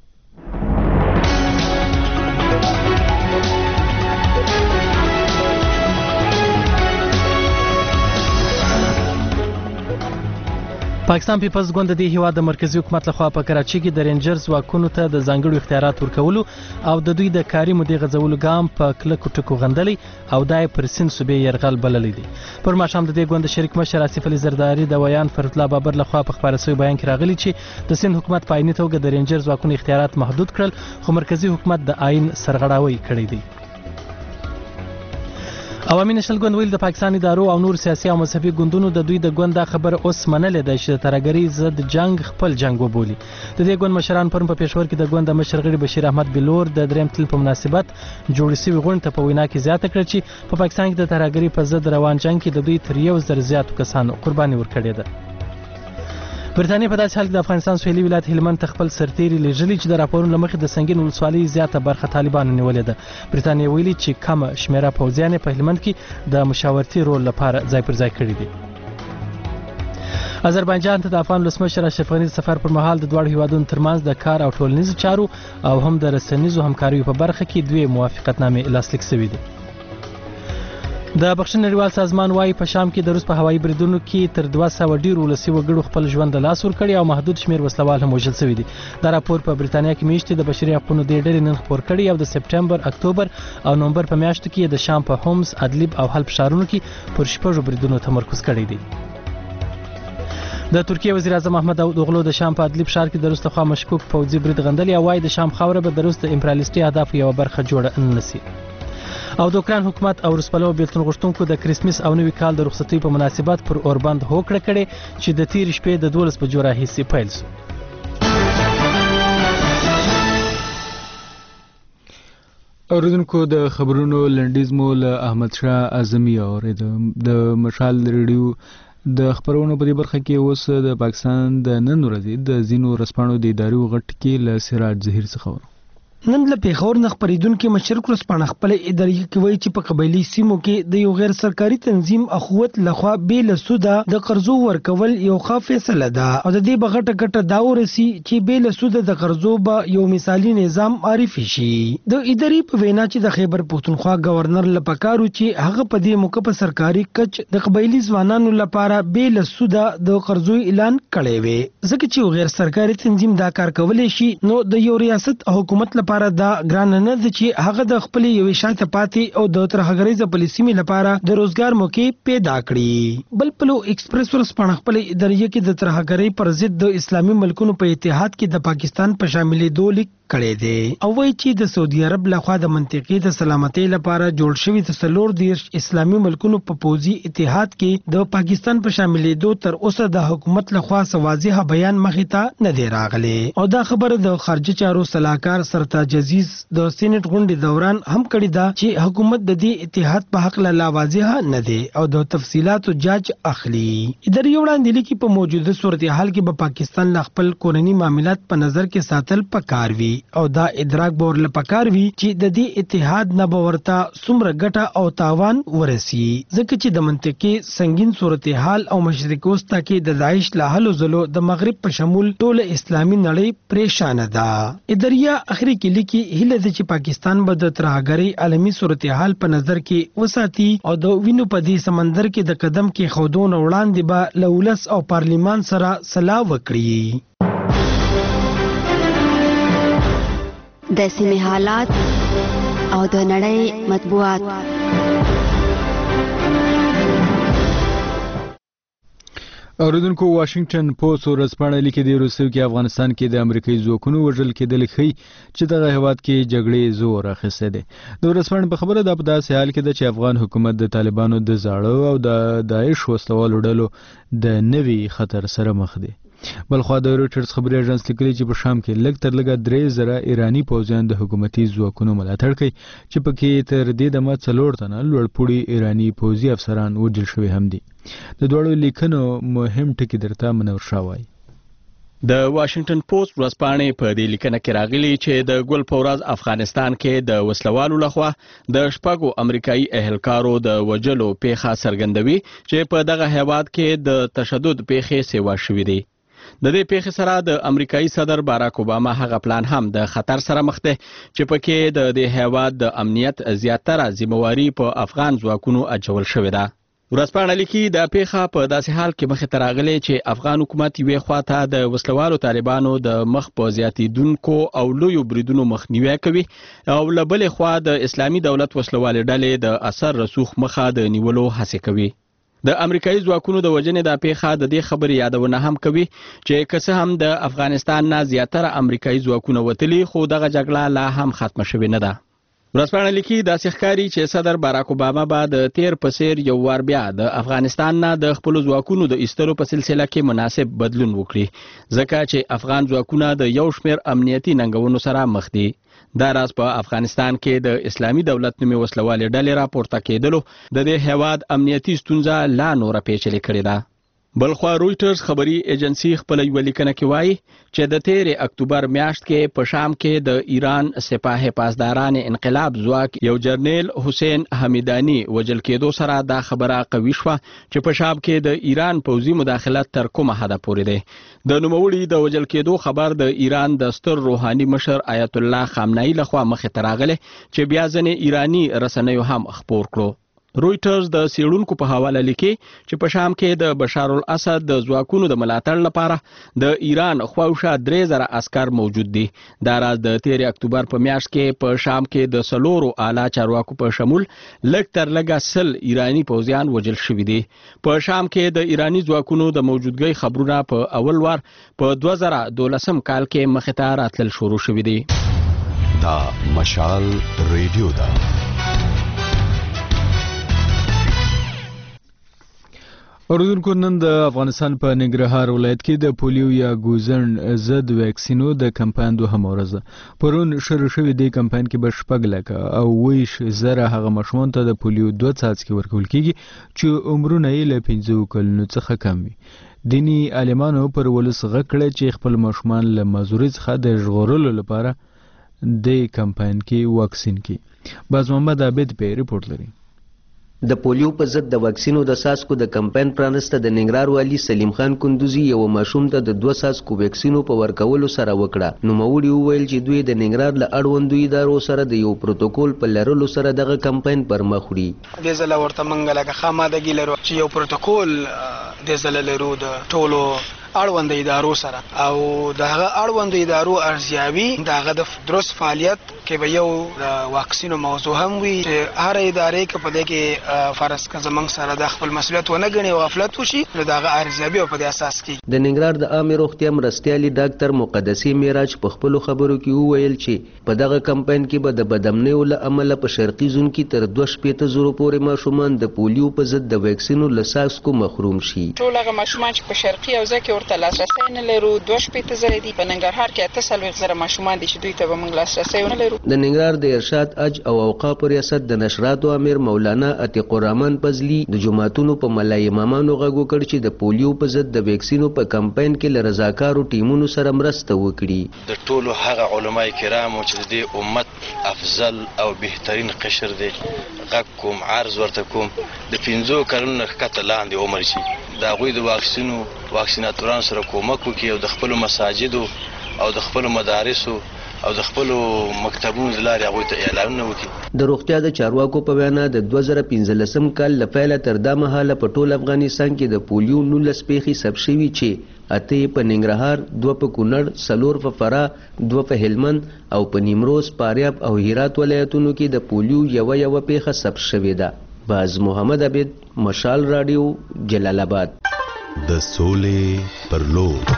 پاکستان پیپلز ګوند د دې هیواد د مرکزی حکومت لخوا په کراچۍ کې د رینجرز واکونو ته د ځانګړو اختیارات ورکولو او د دوی د کاري مودې غځولو ګام په کلکو ټکو غندلی او دای پر سند صوبې یرغل بللی دی. پر ماښام د دې ګوند شریک مشر آصف علي زرداری د ویان فرت الله بابر لخوا په خبره شوی بیان کې راغلی چې د سند حکومت په عیني توګه د رینجرز واکونو اختیارات محدود کړل خو مرکزی حکومت د آئین سرغړاوی کړی دی. عوامي نشل ګوند ویل د پاکستان ادارو او نور سیاسي او مذهبي ګوندونو د دوی د ګوند دا خبر اوس منلې ده چې د ترهګرۍ ضد جنگ خپل جنگ وبولي. د دې ګوند مشران پرون په پېښور کې د ګوند د مشر غړي بشیر احمد بلور د دریم تل په مناسبت جوړ شوي غونډې ته په وینا کې زیاته کړه چې په پاکستان کې د ترهګرۍ په ضد روان جنگ کې د دوی تر یو زر زیاتو کسانو قرباني ورکړې ده. برتانیې په داسې حال کې د افغانستان سویلي ولایت هلمند ته خپل سرتیري لیږلي چې د راپورونو له مخې د سنګین ولسوالۍ زیاته برخه طالبانو نیولې ده. برتانیې ویلي چې کمه شمېره پوځیان په هلمند کې د مشاورتي رول لپاره ځای پر ځای کړي دي. آذربایجان ته د افغان ولسمشر اشرف غني د سفر پر مهال د دواړو هیوادونو ترمنځ د کار او ټولنیزو چارو او هم د رسنیزو همکاریو په برخه کې دوی موافقتنامې لاسلیک شوي دي. د بخښنې نړیوال سازمان وايي په شام کې د روس په هوایي بریدونو کې تر دوه سوه ډیرو ولسي وګړو خپل ژوند له لاسه ورکړی او محدود شمېر وسلوال هم وژل شوي دي. دا راپور په برتانیا کې میاشتې د بشري حقونو دې ډلې نن خپور کړی او د سپټمبر، اکتوبر او نومبر په میاشتو کې د شام په هومس، ادلیب او حلب ښارونو کې پر شپږو بریدونو تمرکز کړی دی. د ترکیه وزیر اعظم احمد داوطلو د شام په ادلیب ښار کې د روس لخوا مشکوک پوځي برید غندلی او وايي د شام خاوره به د روس د امپریالیستي اهدافو یوه برخه جوړه نه شي. او د اوکراین حکومت او روس پلوه بیلتون غوښتونکو د کرسمس او نوي کال د رخصتۍ په مناسبت پر اوربند هوکړه کړې چې د تېرې شپې د دولس بجو راهیسې پیل شو. اوریدونکو د خبرونو لنډیز مو له احمدشاه اعظمي اورېده. د مشال ریډیو د خبرونو په دې برخه کې اوس د پاکستان د نن ورځې د ځینو ورځپاڼو د ادارو غټ کې له سراج ظهیر څخه ورو. نن له پیښور نه خپرېدونکي مشرق ورځپاڼه خپل ادارې کې وایي چې په قبایلي سیمو کې د یو غیر سرکاري تنظیم اخوت لخوا بې له سوده د قرضو ورکول یو ښه فیصله ده او د دې به غټه ګټه دا ورسي چې بې له سوده د قرضو به یو مثالي نظام معرفي شي. د ادارې په وینا چې د خیبر پښتونخوا گورنر له پکارو چې هغه په دې موقع په سرکاري کچ د قبایلي ځوانانو لپاره بې له سوده د قرضو اعلان کړی وي ځکه چې یو غیر سرکاري تنظیم دا کار کولی شي نو د یو ریاست حکومت لپاره دا ګران نه ده چې هغه د خپل یو شاته پاتې او د ترهګرۍ ځپلې سیمې لپاره د روزګار موقع پیدا کړي. بل پلو ایکسپریس ورځپاڼه خپل ادارې کې د ترهګرۍ پر ضد د اسلامي ملکونو په اتحاد کې د پاکستان په شاملېدو لیک کړی دی او وایي چې د سعودي عرب لخوا د منطقې د سلامتۍ لپاره جوړ شوي د څلور دېرش اسلامي ملکونو په پوځي اتحاد کې د پاکستان په شاملېدو تر اوسه د حکومت لخوا څه واضح بیان مخې ته نه دی راغلی او دا خبره د خارجه چارو سلاکار سرتاج عزیز د سېنات غونډې دوران هم کړې ده چې حکومت د دې اتحاد په حق لا واضح نه دی او د تفصيلاتو جاج اخلي. ادارې وړاندې لیکي په موجوده صورتحال کې به پاکستان لا خپل کورنی معاملات په نظر کې ساتل پکار وي او دا ادراک به ورله پکار وي چې د دې اتحاد نه به ورته څومره ګټه او تاوان ورسي ځکه چې د منطقې سنگین صورتحال او مشرق وسطا کې د داعش له هلو ځلو د مغرب په شمول ټول اسلامي نړۍ پریشان ده. ادارې اخري کې لیکي هله د چې پاکستان به د ترهګرۍ عالمي صورتحال په نظر کې وساتي او د وینو په دې سمندر کې د قدم کې خودون وړاندې به له ولس او پارلیمان سره سلا وکړي. د سیمې حالات او د نړۍ مطبوعات. اوریدونکو واشنگټن پوسټ ورځپاڼه لیکي د روسیې کې افغانستان کې د امریکایي ځواکونو وژل کېدل ښیي چې دغه هیواد کې جګړې زور اخیستی دی. د ورځپاڼې په خبره دا په داسې حال کې ده چې افغان حکومت د طالبانو د زاړه او د داعش وسلوالو ډلو د نوي خطر سره مخ دی. بلخوا د رویټرز خبري اژانس لیکلي چې په شام کې لږ تر لږه درې زره ایراني پوځیان د حکومتي ځواکونو ملاتړ کوي چې پکې تر دې دمه څلور تنه لوړپوړي ایراني پوځي افسران وژل شوي هم دي. د دواړو لیکنو مهم ټکي درته منور شاه وایي. د واشنگټن پوسټ ورځپاڼې په دې لیکنه کې راغلي چې د ګل په ورځ افغانستان کې د وسلوالو لخوا د شپږو امریکایي اهلکارو د وجلو پیښه څرګندوي چې په دغه هیواد کې د تشدد پیښې سیوا شوې دي. د دې پیښې سره د امریکایي صدر باراک اوباما هغه پلان هم د خطر سره مخ دی چې پکې د دې هیواد د امنیت زیاتره ذمہواری په افغان ځواکونو اچول شوې ده. ورځپاڼه لیکي دا پیښه په داسې حال کې مخې ته راغلې چې افغان حکومت یوې خواته د وسلوالو طالبانو د مخ په زیاتېدونکو او لویو بریدونو مخنیوی کوي او له بلې خوا د اسلامي دولت وسلوالې ډلې د اثر رسوخ مخه د نیولو هڅې کوي. د امریکایي ځواکونو د وژنې دا پیښه د دې خبرې یادونه هم کوي چې که څه هم د افغانستان نه زیاتره امریکایي ځواکونه وتلي خو دغه جګړه لا هم ختمه شوې نه ده. ورځپاڼه لیکي داسې ښکاري چې صدر باراک اوباما به د تیر په څیر یو وار بیا د افغانستان نه د خپلو ځواکونو د ایستلو په سلسله کې مناسب بدلون وکړي ځکه چې افغان ځواکونه د یو شمېر امنیتي ننګونو سره مخ دي. دا راز په افغانستان کې د اسلامي دولت نومې وسلوالې ډلې راپورته کېدلو د دې هیواد امنیتي ستونزه لا نوره پیچلې کړې ده. بلخوا رویټرز خبري ایجنسی خپل یو لیکنه کې وایي چې د تیر اکتوبر میاشت کې په شام کې د ایران سپاه پاسداران انقلاب ځواک یو جرنیل حسین حمیدانی وجل کېدو سره دا خبره قوي شوه چې په شام کې د ایران پوځي مداخلت تر کومه حده پورې دی. د نوموړي د وجل کېدو خبر د ایران د ستر روحاني مشر آیت الله خامنه‌ای لخوا مخې ته راغلی چې بیا ځینې ایراني رسنیو هم خپور کړو. رویټرز د څېړونکو په حواله لیکي چې په شام کې د بشار الاسد د ځواکونو د ملاتړ لپاره د ایران خواوشا درې زره عسکر موجود دي. دا راز د تیر اکتوبر په میاشت کې په شام کې د سلورو اعلی چارواکو په شمول لږ تر لږه سل ایرانی پوځیان وژل شوي دي. په شام کې د ایرانی ځواکونو د موجودګۍ خبرونه په اول وار په دوه زره دولسم کال کې مخې ته راتلل شروع شوي دي. دا مشال ریډیو ده. اوریدونکو نن د افغانستان په ننګرهار ولایت کې د پولیو یا ګوزن ضد ویکسینو د کمپاین دوهمه ورځ ده. پرون شروع شوی دی کمپاین کې به شپږ لکه او ویش زره هغه ماشومان ته د پولیو دوه څاڅکي ورکول کېږي چې عمرونه یې له پنځو کلونو څخه کم وي. دیني عالمانو پر ولس غږ کړی چې خپل ماشومان له مازورۍ څخه د ژغورلو لپاره د کمپاین کې واکسین کړي. باز محمد عابد په ریپورت لري. د پولیو په ضد د واکسینو د ساسکو د کمپاین پرانسته د ننګرهار والي سلیم خان کندوزي یو ماشوم ته د دوه ساسکو ویکسینو په ورکولو سره وکړه. نوموړي وویل چې دوی د ننګرهار له اړوندو ادارو سره د یو پروتوکول په لرلو سره دغه کمپاین پر مخ وړي. د ځله ورته منګه لکه خامادګي لرو چې یو پروتوکول د ځله لرو د ټولو اړوند ادارو سره او دغه اړوند ادارو ارزیابي دغه د درست فعالیت کې به یو واکسینو موضوع هم وي چې هر ادارې کې په دې کې فرض کا زمنګ سره د خپل مسولیت ونه غني او غفلت وشي نو دغه ارزیابي په دې اساس کې د ننګرهار د عامه روغتیا مرستيالي ډاکټر مقدسي معراج په خپل خبرو کې وویل چې په دغه کمپاین کې به د بدامنۍ ول عمل په شرقي زون کې تر دوه شپېته زره پورې ماشومان د پولیو په ضد د ویکسینو لساس کو محروم شي. ټول هغه ماشومان چې په شرقي او ځکه ورته لاسرسي نه لرو دوه شپېته زره دي. په ننګرهار کې اته څلوېښت زره ماشومان دي چې دوی ته به موږ لاسرسي نه لرو. د ننګرهار د ارشاد اج او اوقاف ریاست د نشراتو امیر مولانا عتیق الرحمن پزلی د جماعتونو په ملای امامانو غږ وکړ چې د پولیو په ضد د ویکسینو په کمپاین کې ل رضاکارو ټیمونو سره مرسته وکړي. د ټولو هغه علماء کرامو چې د امت افضل او بهترین قشر دي غږ کوم عرض ورته کوم د پنځو کلونو ښکته لاندې عمر شي د هغوی د واکسینو واکسیناتورانو سره کومک وکړي او د خپلو مساجدو او د خپلو مدارسو او د خپلو مکتبونو د لارې هغوی ته اعلانونه وکړي. د روغتیا د چارواکو په وینا د دوه زره پنځلسم کال له پیله تر دا مهاله په ټول افغانستان کې د پولیو نولس پیښې ثبت شوي چې اته په ننګرهار، دوه په کونړ، څلور په فراه، دوه په هلمند او په نیمروز، فاریاب او هرات ولایتونو کې د پولیو یوه یوه پیښه ثبت شوې ده. باز محمد عبید، مشال رادیو، جلال آباد. د سولې پر لور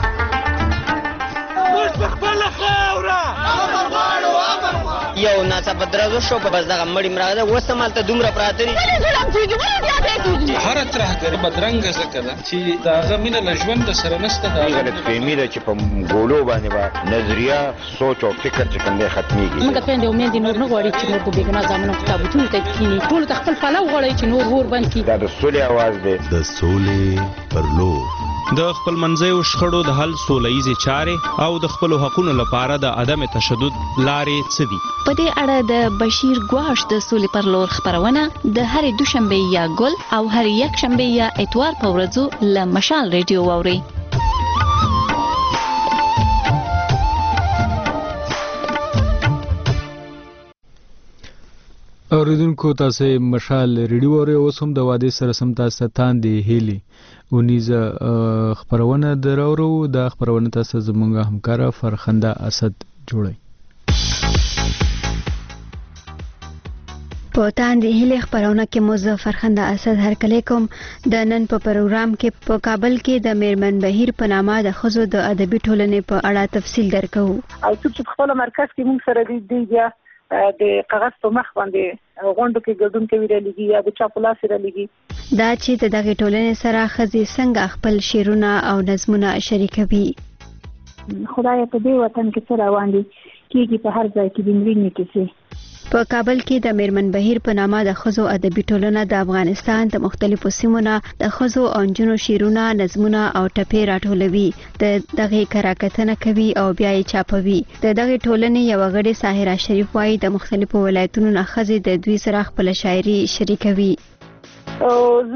یو ناڅاپه درزو شو په بس دغه مړی مراغه اوس هم هلته دومره پراته دي هره ترهګري بدرنګه ځکه ده چې د هغه مینه له ژونده سره نشته. د هغه غلطفهمي ده چې په ګولو باندې به نظریه سوچ او فکر چې کوم دی ختمېږي. موږ خویندې او میندې نور نه غواړي چې نور په بېګناه زامنو په تابوتونو ته کښېني. ټولو ته خپل پلو غواړي چې نور اور بند کړي. دا د سولې اواز دی. د سولې پر لور د خپلمنځیو شخړو د حل سوله ییزې چارې او د خپلو حقونو لپاره د عدم تشدد لارې څه دي. په دې اړه د بشیر ګواش د سولې پر لور خبرونه د هرې دوشنبه یا ګل او هرې یک شنبه یا اتوار په ورځو له مشال ریډیو واورئ. اوریدونکو تاسو مشال ریډیو اورئ. اوس هم د واده سره سم تاسو تاندې هیلي ونیزه خبرونه دراورو. د خبرونه تاسو زمونږ همکار فرخنده اسد جوړي. په تاندې هیلي خبرونه کې مو فرخنده اسد هرکلی کوم. د نن په پروګرام کې په کابل کې د میرمن بهیر په نامه د ښځو د ادبي ټولنې په اړه تفصیل درکو. او څوک په خپل مرکز کې موږ سره دی دی د کاغذ په مخ باندې غونډو کې ګډون کوي رالېږي یا د چاپ لاس رالېږي. دا چې د دغه ټولنې سره ښځې څنګه خپل شعرونه او نظمونه شریکوي. خدای په دې وطن کې څه روان دي کېږي په هر ځای کې د مړینې کیسې. په کابل کې د میرمن بهیر په نامه د ښځو ادبي ټولنه د افغانستان د مختلفو سیمو نه د ښځو او نجونو شعرونه، نظمونه او ټپې راټولوي. د دغه کراکتنه کوي او بیا یې چاپوي. د دغه ټولنې یو غړي ساحره شریف وايي د مختلفو ولایتونو نه ښځې د دوی سره خپل شاعري شریکوي. او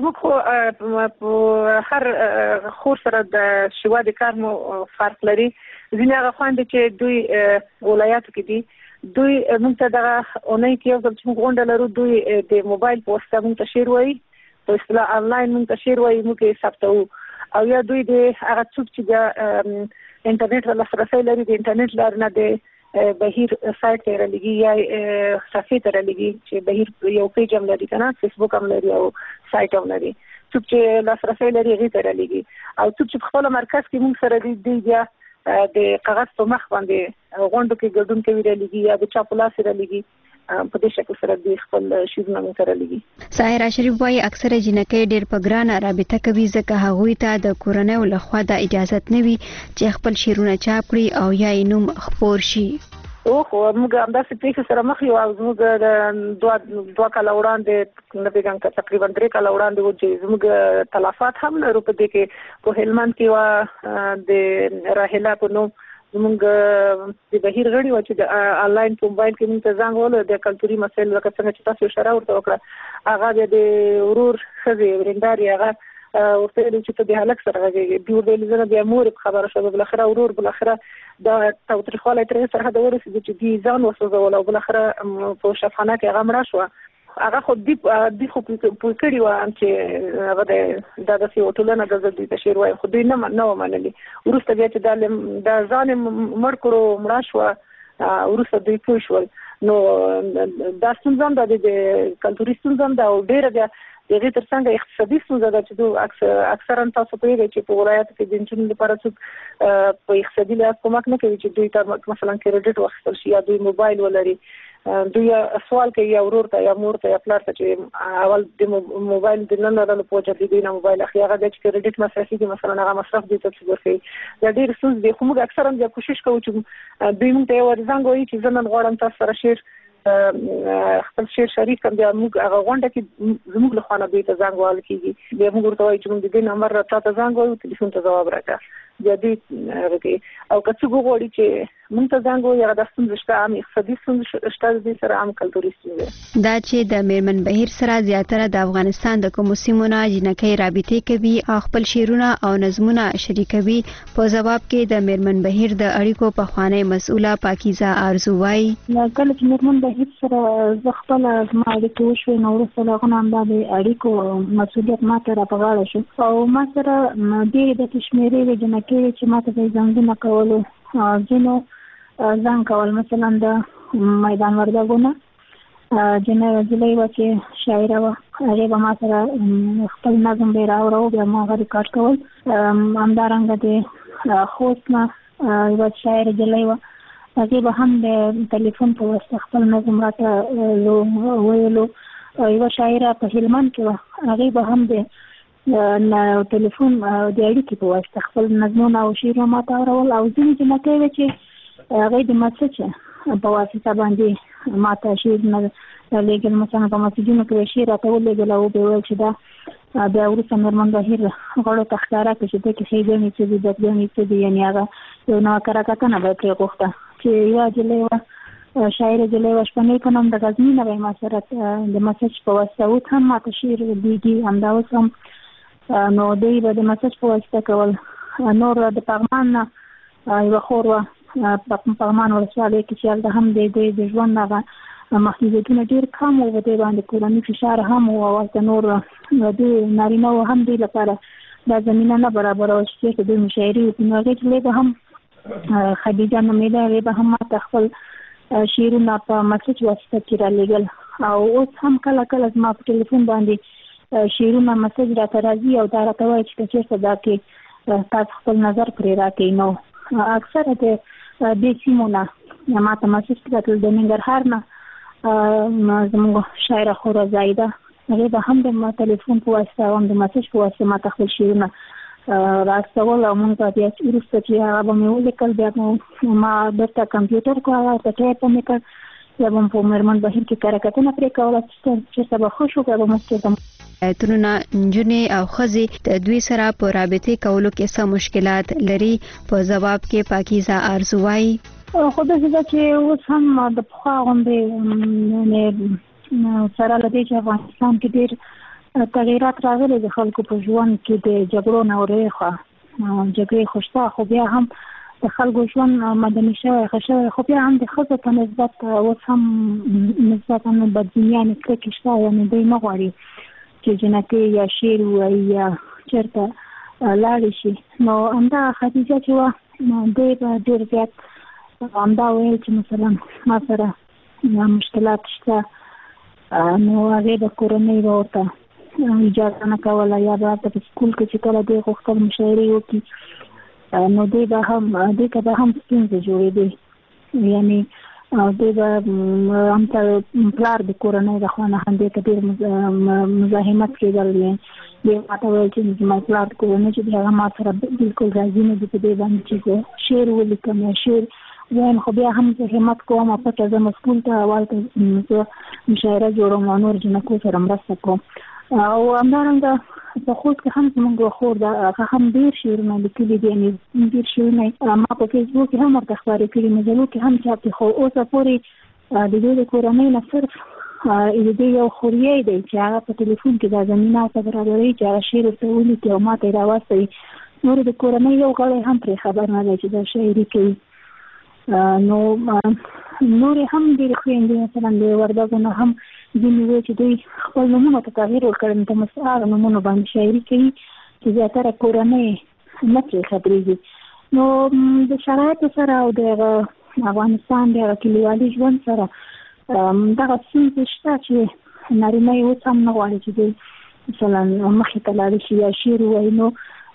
زموږ په هر خور سره د شوا د کار مو فرق لري. ځینې هغه خویندې چې دوی ولایاتو کې دي دوی موږ ته دغه اونۍ کې یو ځل چې موږ غونډه لرو دوی د موبایل په واسطه موږ ته شعر وایي، په اصطلاح آنلاین موږ ته شعر وایي، موږ یې ثبتوو. او یا دوی د هغه څوک چې د انټرنیټ لاسرسی لري د انټرنیټ لارې نه د بهیر سایټ ته رالېږي یا صفحې ته رالېږي چې بهیر یو پیج هم لري که نه، فیسبوک هم لري او سایټ هم لري. څوک چې لاسرسی لري هغې ته رالېږي. او څوک چې په خپل مرکز کې موږ سره دی دی بیا د کاغذ په مخ باندې غونډو کې ګډون کوي رالېږي یا د چاپ لاس رالېږي. په دې شکل سره دوی خپل شعرونه موږ ته رالېږي. ساحره شریف وایي اکثره جینکۍ ډېر په ګرانه رابطه کوي ځکه هغوی ته د کورنیو لخوا د اجازت نه وي چې خپل شعرونه چاپ کړي او یا یې نوم خپور شي. اوه موږ همداسې پېښې سره مخ یو. او زموږ د دوه دوه کاله وړاندې نه پوهېږم که تقریبا درې کاله وړاندې و چې زموږ تلفات هم لرو په دې کې. په هلمند کې وه د راهیلا په نوم زموږ د بهیر غړي وه چې د آنلاین په موبایل کې موږ ته زنګ وهلو د کلتوري مسایل لکه څنګه چې تاسو اشاره ورته وکړه. هغه بیا د ورور ښځې ورېندارې هغه ورته ویلي چې ته د هلک سره غږېږې. دوی ویلي زه بیا مور په خبره شوه. بالاخره ورور بالاخره دا تاوتریخوالی تر هغې سرحده ورسېدو چې دوی ځان وسوځول او بالاخره په شفخانه کې هغه مړه شوه. هغه خو دوی خو پوه کړي وه چې هغه د دا داسې یوه ټولنه ده زه دوی ته شعر وایم، خو دوی نه نه وه منلي. وروسته بیا چې دا دا ځان یې مړ کړو مړه شوه وروسته دوی پوه شول. نو دا ستونزه هم ده د کلتوري ستونزه هم ده او ډېره بیا د هغې تر څنګ اقتصادي ستونزه ده چې دوی اکثرا تاسو پوهېږئ چې په ولایاتو کې د نجونو لپاره څوک په اقتصادي لحاظ کومک نه کوي چې دوی ته مثلا کریډټ واخیستل شي یا دوی موبایل ولري. دوی سوال کوي یا ورور ته یا مور ته یا پلار ته چې اول د موبایل د نه لرلو په وجه دوی نه موبایل اخلي. هغه بیا چې کریډټ مصرفي دي مثلا هغه مصرف دوی ته څه ورکوي. دا ډېر ستونزې دي. خو موږ اکثرا بیا کوشش کوو چې دوی موږ ته یو وارې زنګ ووایي چې زه نن غواړم تاسو سره شعر خپل شعر شریک کړم. بیا موږ هغه غونډه کې زموږ له خوا نه دوی ته زنګ وهل کېږي. بیا موږ ورته وایو چې موږ د دې نمبر را تا ته زنګ وایو تلیفون ته ځواب راکړه. بیا دوی هغه کوي. او که څوک وغواړي چې موږ ته زنګ ووایي هغه دا ستونزې شته، هم اقتصادي ستونزې شته د دوی سره، هم کلتوري ستونزې. دا چې د میرمن بهیر سره زیاتره د افغانستان د کومو سیمو نه جینکۍ رابطې کوي او خپل شعرونه او نظمونه شریکوي. په ځواب کې د میرمن بهیر د اړیکو پخوانۍ مسؤله پاکیزه آرزو وایي کله چې میرمن بهیر سره زه خپله زما اړیکې وشوې نو وروسته له هغه نه همدا د اړیکو مسؤلیت ما ته را په غاړه شو او ما سره ډېرې داسې شمېرې وې جینکۍ چې ما ته به یې زنګونه کولو. ځینو زنګ کول مثلا د میدان وردګونه جنۍ وه چې شاعره وه، هغې به ما سره خپل نظم به یې راوړو، بیا ما هغه ریکارډ کول. همدارنګه د خوست نه یوه شاعره جلۍ وه، هغې به هم د ټلیفون په واسطه خپل نظم راته ویلو. یوه شاعره په هلمند کې وه، هغې به هم د ټلیفون د اړیکې په واسطه خپل نظمونه او شعرونه ما ته اورول. او ځینې جینکۍ وې چې هغې د مسج په واسطه باندې ما ته شعرونه رالیږل. مثلا په مسجونو کې به شعر راته ولېږل او به یې ویل چې دا بیا وروسته مېرمن بهیر غړو ته ښکاره کړه چې دې کې ښېګڼې څه دي بدګڼې څه دي، یعنې هغه یو نوه کره کتنه به یې پرې غوښته چې یوه نجلۍ وه شاعره نجلۍ وه شپنۍ په نوم د غزني نه به یې ما سره د مسج په واسطه اوس هم ماته شعر لیږي، همدا اوس هم نو دوی به د مسج په واسطه کول. نور د پغمان نه یوه خور وه پغمان ولسوالۍ کې چې هلته هم د دوی د ژوند هغه محدودیتونه ډېر کم وو، په دې باندې کورني فشار هم وو او هلته نور د نارینه وو هم دوی لپاره دا زمینه نه برابروه چې چېرته دوی مشاعرې وکړي. نو هغې جلۍ به هم خدیجه نومېده، هغې به هم ماته خپل شعرونه په مسج واسطه کې رالیږل او اوس هم کله کله زما په ټلیفون باندې شعرونه مسج راته راځي او دا راته وایي چې که چېرته دا کې تاسو خپل نظر پرې راکړئ. نو اکثره د دې سیمو نه ما ته مسج راتلل، د ننګرهار نه زموږ شاعره خوره زایده هغې به هم د ټلیفون په واسطه او هم د مسج په واسطه ما ته خپل شعرونه راستول او موږ به بیا وروسته چې هغه به مې ولیکل بیا به ما بېرته کمپیوټر کړه، هغه ته ټایپ مې کړ، بیا به م په مېرمن بهیر کې کره کتنه پرې کوله چې چېرته به ښه شو بیا به موږ چېرته ترونه نجونې او ښځې د دوی سره په رابطې کولو کې څه مشکلات لري. په ځواب کې پاکیزه آرزو وایي خو داسې ده چې اوس هم د پخوا غوندې سره له دې چې افغانستان کې ډېر تغیرات راغلي د خلکو په ژوند کې د جګړو نه ورېخوا جګړې خو شته، خو بیا هم د خلکو ژوند مدني شوی ښه شوی، خو بیا هم د ښځو په نسبت اوس هم نسبتا بدبینیانې کرکې شته، یعنې دوی نه غواړي چې جنکۍ یا شعر ووایي یا چېرته لاړې شي. نو همدا خدیجه چې وه دوی به ډېر زیات همدا ویل چې مثلا ما سره مشکلات شته، نو هغې د کورنۍ به ورته اجازه نه کوله یا به هلته په سکول کې چې کله دوی غوښتل مشاعرې وکړي نو دوی به هم دوی ته به هم ستونزې جوړېدې، یعنې دوی به همته پلار د کورنۍ د خوا نه همدې ته ډېر مزاحمت کېدل، دوی ما ته ویل چې زما پلار د کورنۍ چې دی هغه ما سره بلکل راضي نه دي په دې باندې چې زه شعر ولیکم یا شعر وایم، خو بیا هم زه همت کوم او پټه ځم سکول ته او هلته زه مشاعره جوړوم او نور جنکو سره مرسته کوم. او همدارنګه په خوست کې هم زموږ خور ده هغه هم ډېر شعرونه لیکلي دي، یعنې ډېر شعرونه ما په فیسبوک کې هم ورته خپاره کړي، مجلو کې هم چاپ دي، خو اوسه پورې د دوی د کورنۍ نه صرف د دوی یو خوریی دی چې هغه په ټلیفون کې دا زمینه ورته برابروي چې هغه شعر ورته ولیکي او ما ته یې راواستوي. نور د کورنۍ یو غړی هم پرې خبر نه دی چې دا شاعري کوي. نو نورې هم ډېرې خویندې مثلا د وردګو نه هم ځینې وایي چې دوی خپل نومونه ته تغییر ورکړی، په مستعاره نومونو باندې شاعري کوي چې زیاتره کورنۍ نه پرې خبرېږي. نو د شرایطو سره او د افغانستان د هغه کلیوالي ژوند سره دغه ستونزې شته چې نارینه یې اوس هم نه غواړي چې دوی مثلا مخې ته لاړې شي یا شعر ووایي. نو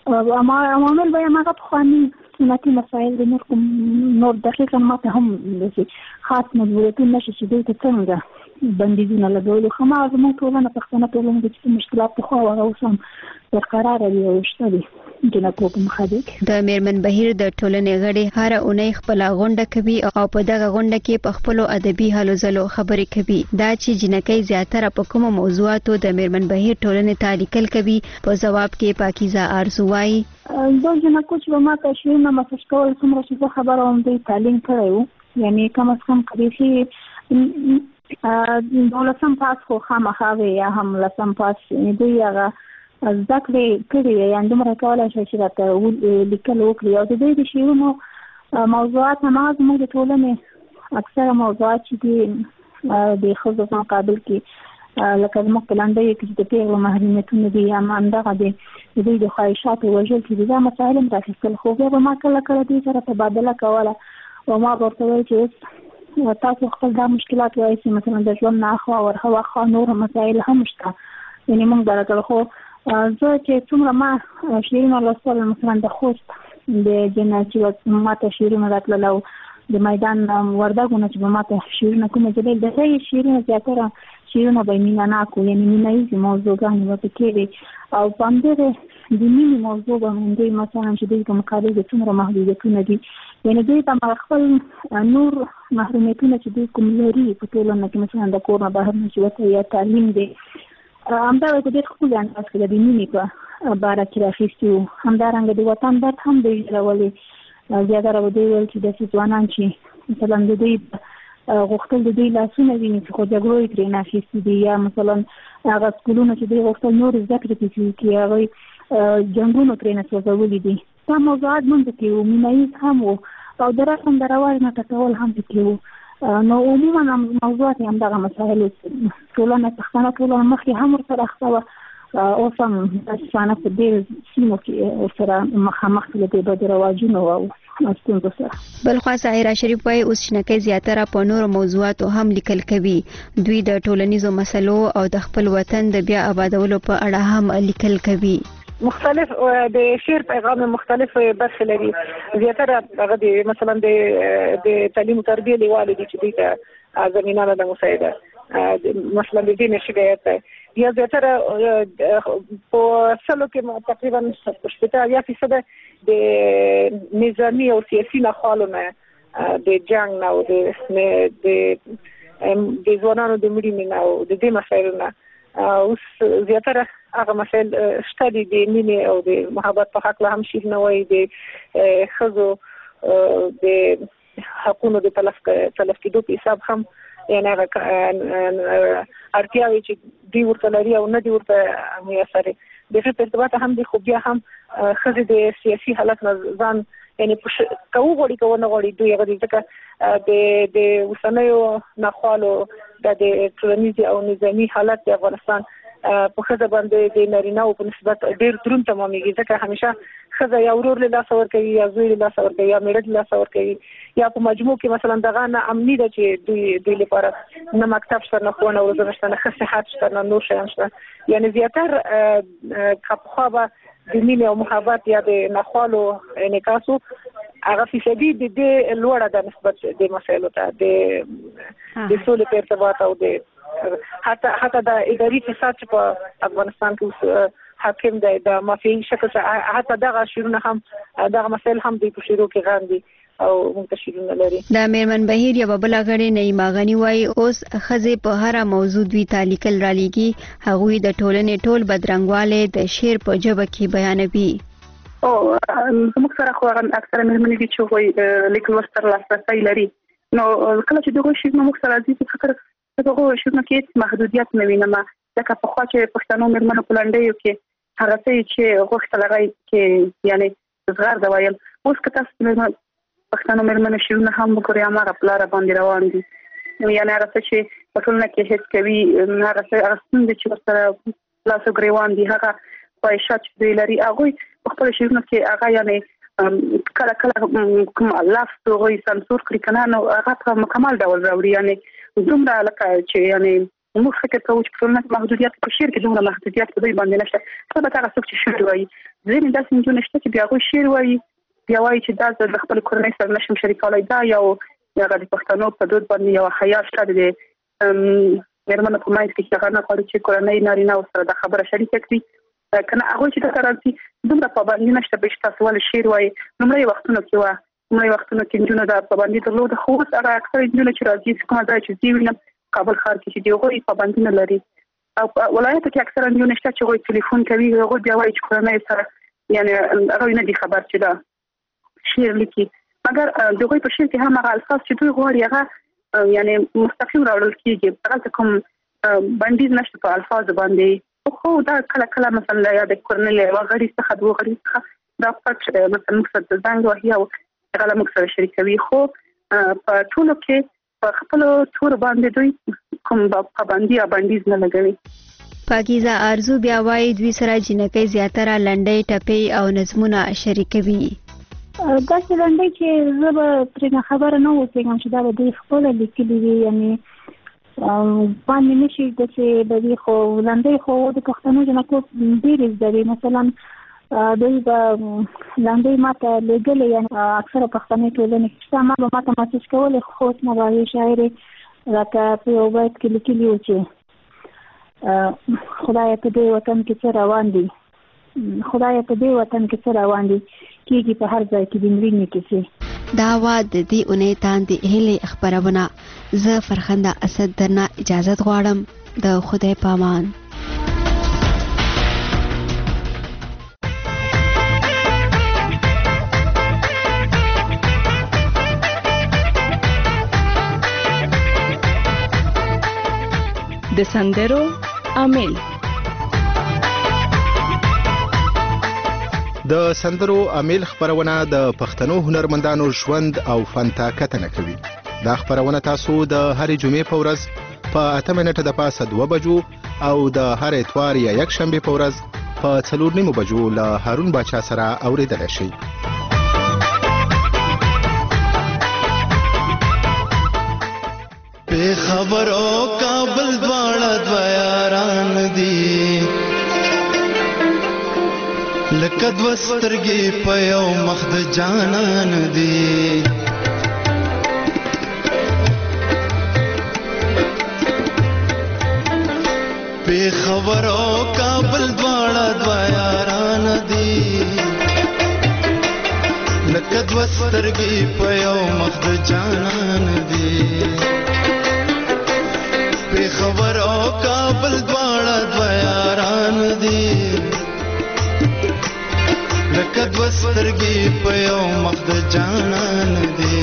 عوامل به یې هماغه پخواني سنتي مسایل د نور کوم نور دقیقا ما ته هم داسې خاص مجبوریتونه نشي چې دوی ته څنګه بندیزونه لګولو، خو هماغه زموږ ټولنه پښتنه ټولنه کې چې مشکلات پخوا وه اوس هم برقراره دي او شته دي جنکو په مخالف. د مېرمن بهیر د ټولنې غړي هره اونۍ خپله غونډه کوي او په دغه غونډه کې په خپلو ادبي هلو ځلو خبرې کوي. دا چې جنکۍ زیاتره په کومو موضوعاتو د مېرمن بهیر ټولنې ته لیکل کوي، په ځواب کې پاکیزه آرزو وایي دا جنکو چې به ما ته شعرونه مسج کول څومره چې زه خبره وم دوی تعلیم کړی و، یعنې کم از کم کبیخي دولسم پاس خو خامخا وی یا هم لسم پاس دوی هغه زده کړې کړي وي، یعنې دومره کولی شي چې راته لیکل وکړي. او د دوی د شعرونو موضوعات هماغه زموږ د ټولنې اکثره موضوعات چې دي د ښځو په مقابل کې لکه زموږ په لنډیو کې چې د پیغلو محرومیتونه دي یا همدغه د دوی د خواهشاتو وژل چې دي دا مسایل هم راخیستل. خو بیا به ما کله کله دوی سره تبادله کوله او ما به ورته ویل چې تاسو خپل دا مشکلات وایئ چې مثلا د ژوند نه اخوا ورهوا خوا نور مسایل هم شته، یعنې موږ به راته خو زه چې څومره ما شعرونه لوستل مثلا د خوست د جنا چې ما ته شعرونه راتلل او د میدان وردګو نه چې به ما ته شعرونه کومه جلۍ د هغې شعرونه زیاتره شعرونه به یې مینه ناک وو، یعنې مینه ییزې موضوعګانې به پکې وي او په همدغې د مینې موضوع به دوی مثلا چې دوی په مقابل د څومره محدودیتونه دي، یعنې دوی به خپل نور محرومیتونه چې دوی کوم لري په ټولنه کې مثلا د کور نه بهر نه چې وته یا تعلیم دی همدا د دې خپل انداز کې د مینې په باره کې راخیستي وو. همدارنګه د وطن درد هم دوی ژړولې. زیاتره به دوی ویل چې داسې ځوانان چې مثلا د دوی غوښتل د دوی لاسونه ویني چې خو جګړو یې ترې نه اخیستي دي، یا مثلا هغه سکولونه چې دوی غوښتل نور زده کړې پکې وکړي هغوی جنګونو ترې نه سوځولي دي. دا موضوعات منځ کې وو، مینه ییز هم وو او د رسم د رواج نه ټکول هم پکې وو. نو عموما موضوعات یې همدغه مسایل وو. ټولنه پښتانه ټولنه مخکې هم ورسره اخته وه، اوس هم پښتانه په ډېرو سیمو کې ورسره مخامخ له دې بدو رواجونو او ستونزو سره. بلخوا ساحره شریف وایي اوس شینکۍ زیاتره په نورو موضوعاتو هم لیکل کوي. دوی د ټولنیزو مسلو او د خپل وطن د بیا آبادولو په اړه هم لیکل کوي. مختلف د شعر پیغام مختلف برخې لري. زیاتره هغه د مثلا د د تعلیم او تربیه لیواله دي چې دوی ته زمینه ده مساعده، مثلا د دین شکایت یا زیاتره په سلو کې تقریبا شپږ یا فیصد د نظامی او سیاسي نخالو نه د جنگ نه او د د ځوانانو د مړینې نه او د دې مسایلو نه اوس زیاتره هغه مسایل شته دي د مینې او د محبت په حق له هم شي نه وایي د ښځو د حقونو د تلف تلف کېدو په حساب هم یعنې هغه اړتیاوې چې دوی ورته لري او نه دي ورته میسرې د هغې په ارتباط هم دي. خو بیا هم ښځې د سیاسي حالت نه ځان یعنې که وغواړي که ونه غواړي دوی هغه دي ځکه د د اوسنیو ناخوالو د ټولنیز او نظامي حالت د افغانستان په ښځه باندې د نارینه‌و په نسبت ډېر دروند تمامېږي، ځکه همیشه ښځه یا ورور له لاسه ورکوي یا زوی له لاسه ورکوي یا میړه له لاسه ورکوي، یا په مجموع کې مثلا دغه نه امني ده چې دوی دوی لپاره نه مکتب شته، نه ښوونه او روزنه شته، نه ښه صحت شته، نه نور شیان شته. یعنې زیاتر که پخوا به د مینې او محبت یا د ناخوالو انعکاسو هغه فیصدي د دې لوړه ده نسبت د مسایلو ته د د سولې په ارتباط او د حتی حتی د اداري فساد چې په افغانستان کې اوس حاکم دی د مافیایي شکل څخه حتی دغه شعرونه هم دغه مسایل هم دوی په شعرو کې غاندي او منتشرونه لري. د میرمن بهیر یوه بله غړې نعیمه غني وایي اوس ښځې په هره موضوع دوی ته لیکل رالیږي. هغوی د ټولنې ټول بدرنګوالی د شعر په ژبه کې بیانوي. او زموږ سره خو هغه اکثره مېرمنې دي چې هغوی لیکل ورسره لاسرسی لري. نو کله چې دغه شعرونه موږ سره راځي په فکر دغه شعرونه کې محدودیت نه وینم، ځکه پخوا چې پښتنو مېرمنو په لنډیو کې هغه څه چې غوښتل هغه کې یعنې زغرده ویل. اوس که تاسو پښتنو مېرمنو شعرونه هم وګورئ هماغه په لاره باندې روان دي، یعنې هغه څه چې په ټولنه کې حس کوي، هغه ستونزې چې ورسره لاس او ګریوان دي، هغه خواهشات چې دوی لري هغوی په خپلو شعرونو کې هغه یعنې کله کله کوم لفظ هغوی سانسور کړي که نه نو هغه په مکمل ډول راوړي. یعنې دومره لکه چې یعنې موږ فکر کوو چې په ټولنه کې محدودیت په شعر کې دومره محدودیت په دوی باندې نشته. البته هغه څوک چې شعر وایي ځینې داسې نجونې شته چې بیا هغوی شعر وایي بیا وایي چې دا زه د خپلې کورنۍ سره نشم شریکولی. دا یو هغه د پښتنو په دود باندې یوه حیا شته د مېرمنو په منځ کې چې هغه نه غواړي چې کورنۍ نارینه ورسره دا خبره شریکه کړي. که نه هغوی چې دلته راځي دومره پابندي نشته به چې تاسو ولې شعر وایي. لومړی وختونو کې وه لومړی وختونو کې نجونو دا پابندي درلوده، خو اوس هغه اکثره نجونې چې راځي کومه ځای چې زه وینم کابل ښار کې چې د هغوی پابندي نه لري. او ولایتو کې اکثره نجونې شته چې هغوی تلیفون کوي، هغوی بیا وایي چې کورنۍ سره یعنې هغوی نه دي خبر چې دا شعر لیکي. مګر د هغوی په شعر کې هم هغه الفاظ چې دوی غواړي هغه یعنې مستقیم راوړل کېږي. هغلته کوم بندیز نشته په الفاظو باندې. خو دا کله کله مثلا یا د کورنۍ له یوه غړي څخه دوه غړي څخه دا پټ مثلا موږ سره زنګ وهي او هغه له موږ سره شریکوي. خو په ټولو کې په خپلو تورو باندې دوی کوم پابندي یا بندیز نه لګوي. پاکیزه ارزو بیا وایي دوی سره جینکۍ زیاتره لنډۍ ټپې او نظمونه شریکوي. داسې لنډۍ چې زه به ترې خبره نه اوسېږم چې دا به دوی خپله لیکلي وي، یعنې باندې نشي داسې به وي. خو لنډۍ خو د پښتنو جنکو ډېرې زده وي. مثلا دوی به لنډۍ ما ته لېږلې، یعنې اکثره پښتنې ټولنې کې شته، ما به ما ته مسیج کولې. خو اوس نه به هغې شاعرې راته په یو بیت کې لیکلي وو چې خدایه په دې وطن کې څه روان دي، خدایه په دې وطن کې څه روان دي، کېږي په هر ځای کې د مړینې کیسې. دا وا د دې اونۍ تاندې هیلې خپرونه. زه فرخنده اسد درنه اجازت غواړم. د خدای پامان. د سندرو عامل. د سندرو عامل خبرونه د پښتنو هنرمندانو ژوند او فن ته کتنه کوي. دا خبرونه تاسو د هرې جمعې په ورځ په اته منټه د پاسه دوه بجو او د هر اتوار یا یک شنبه په ورځ په څلور نیمو بجو له هارون باچا سره اوریدل شي. په خبرو کابل دواړه دویاران دي، لکه دوه سترګې په یو مخ د جانان دي. په خبرو کابل دواړه دویاران دي، لکه دوه سترګې په یو مخ د جانان دي. په خبرو کابل دواړه دویاران دي، لکه دوه سترګې په یو مخ د جانان دي.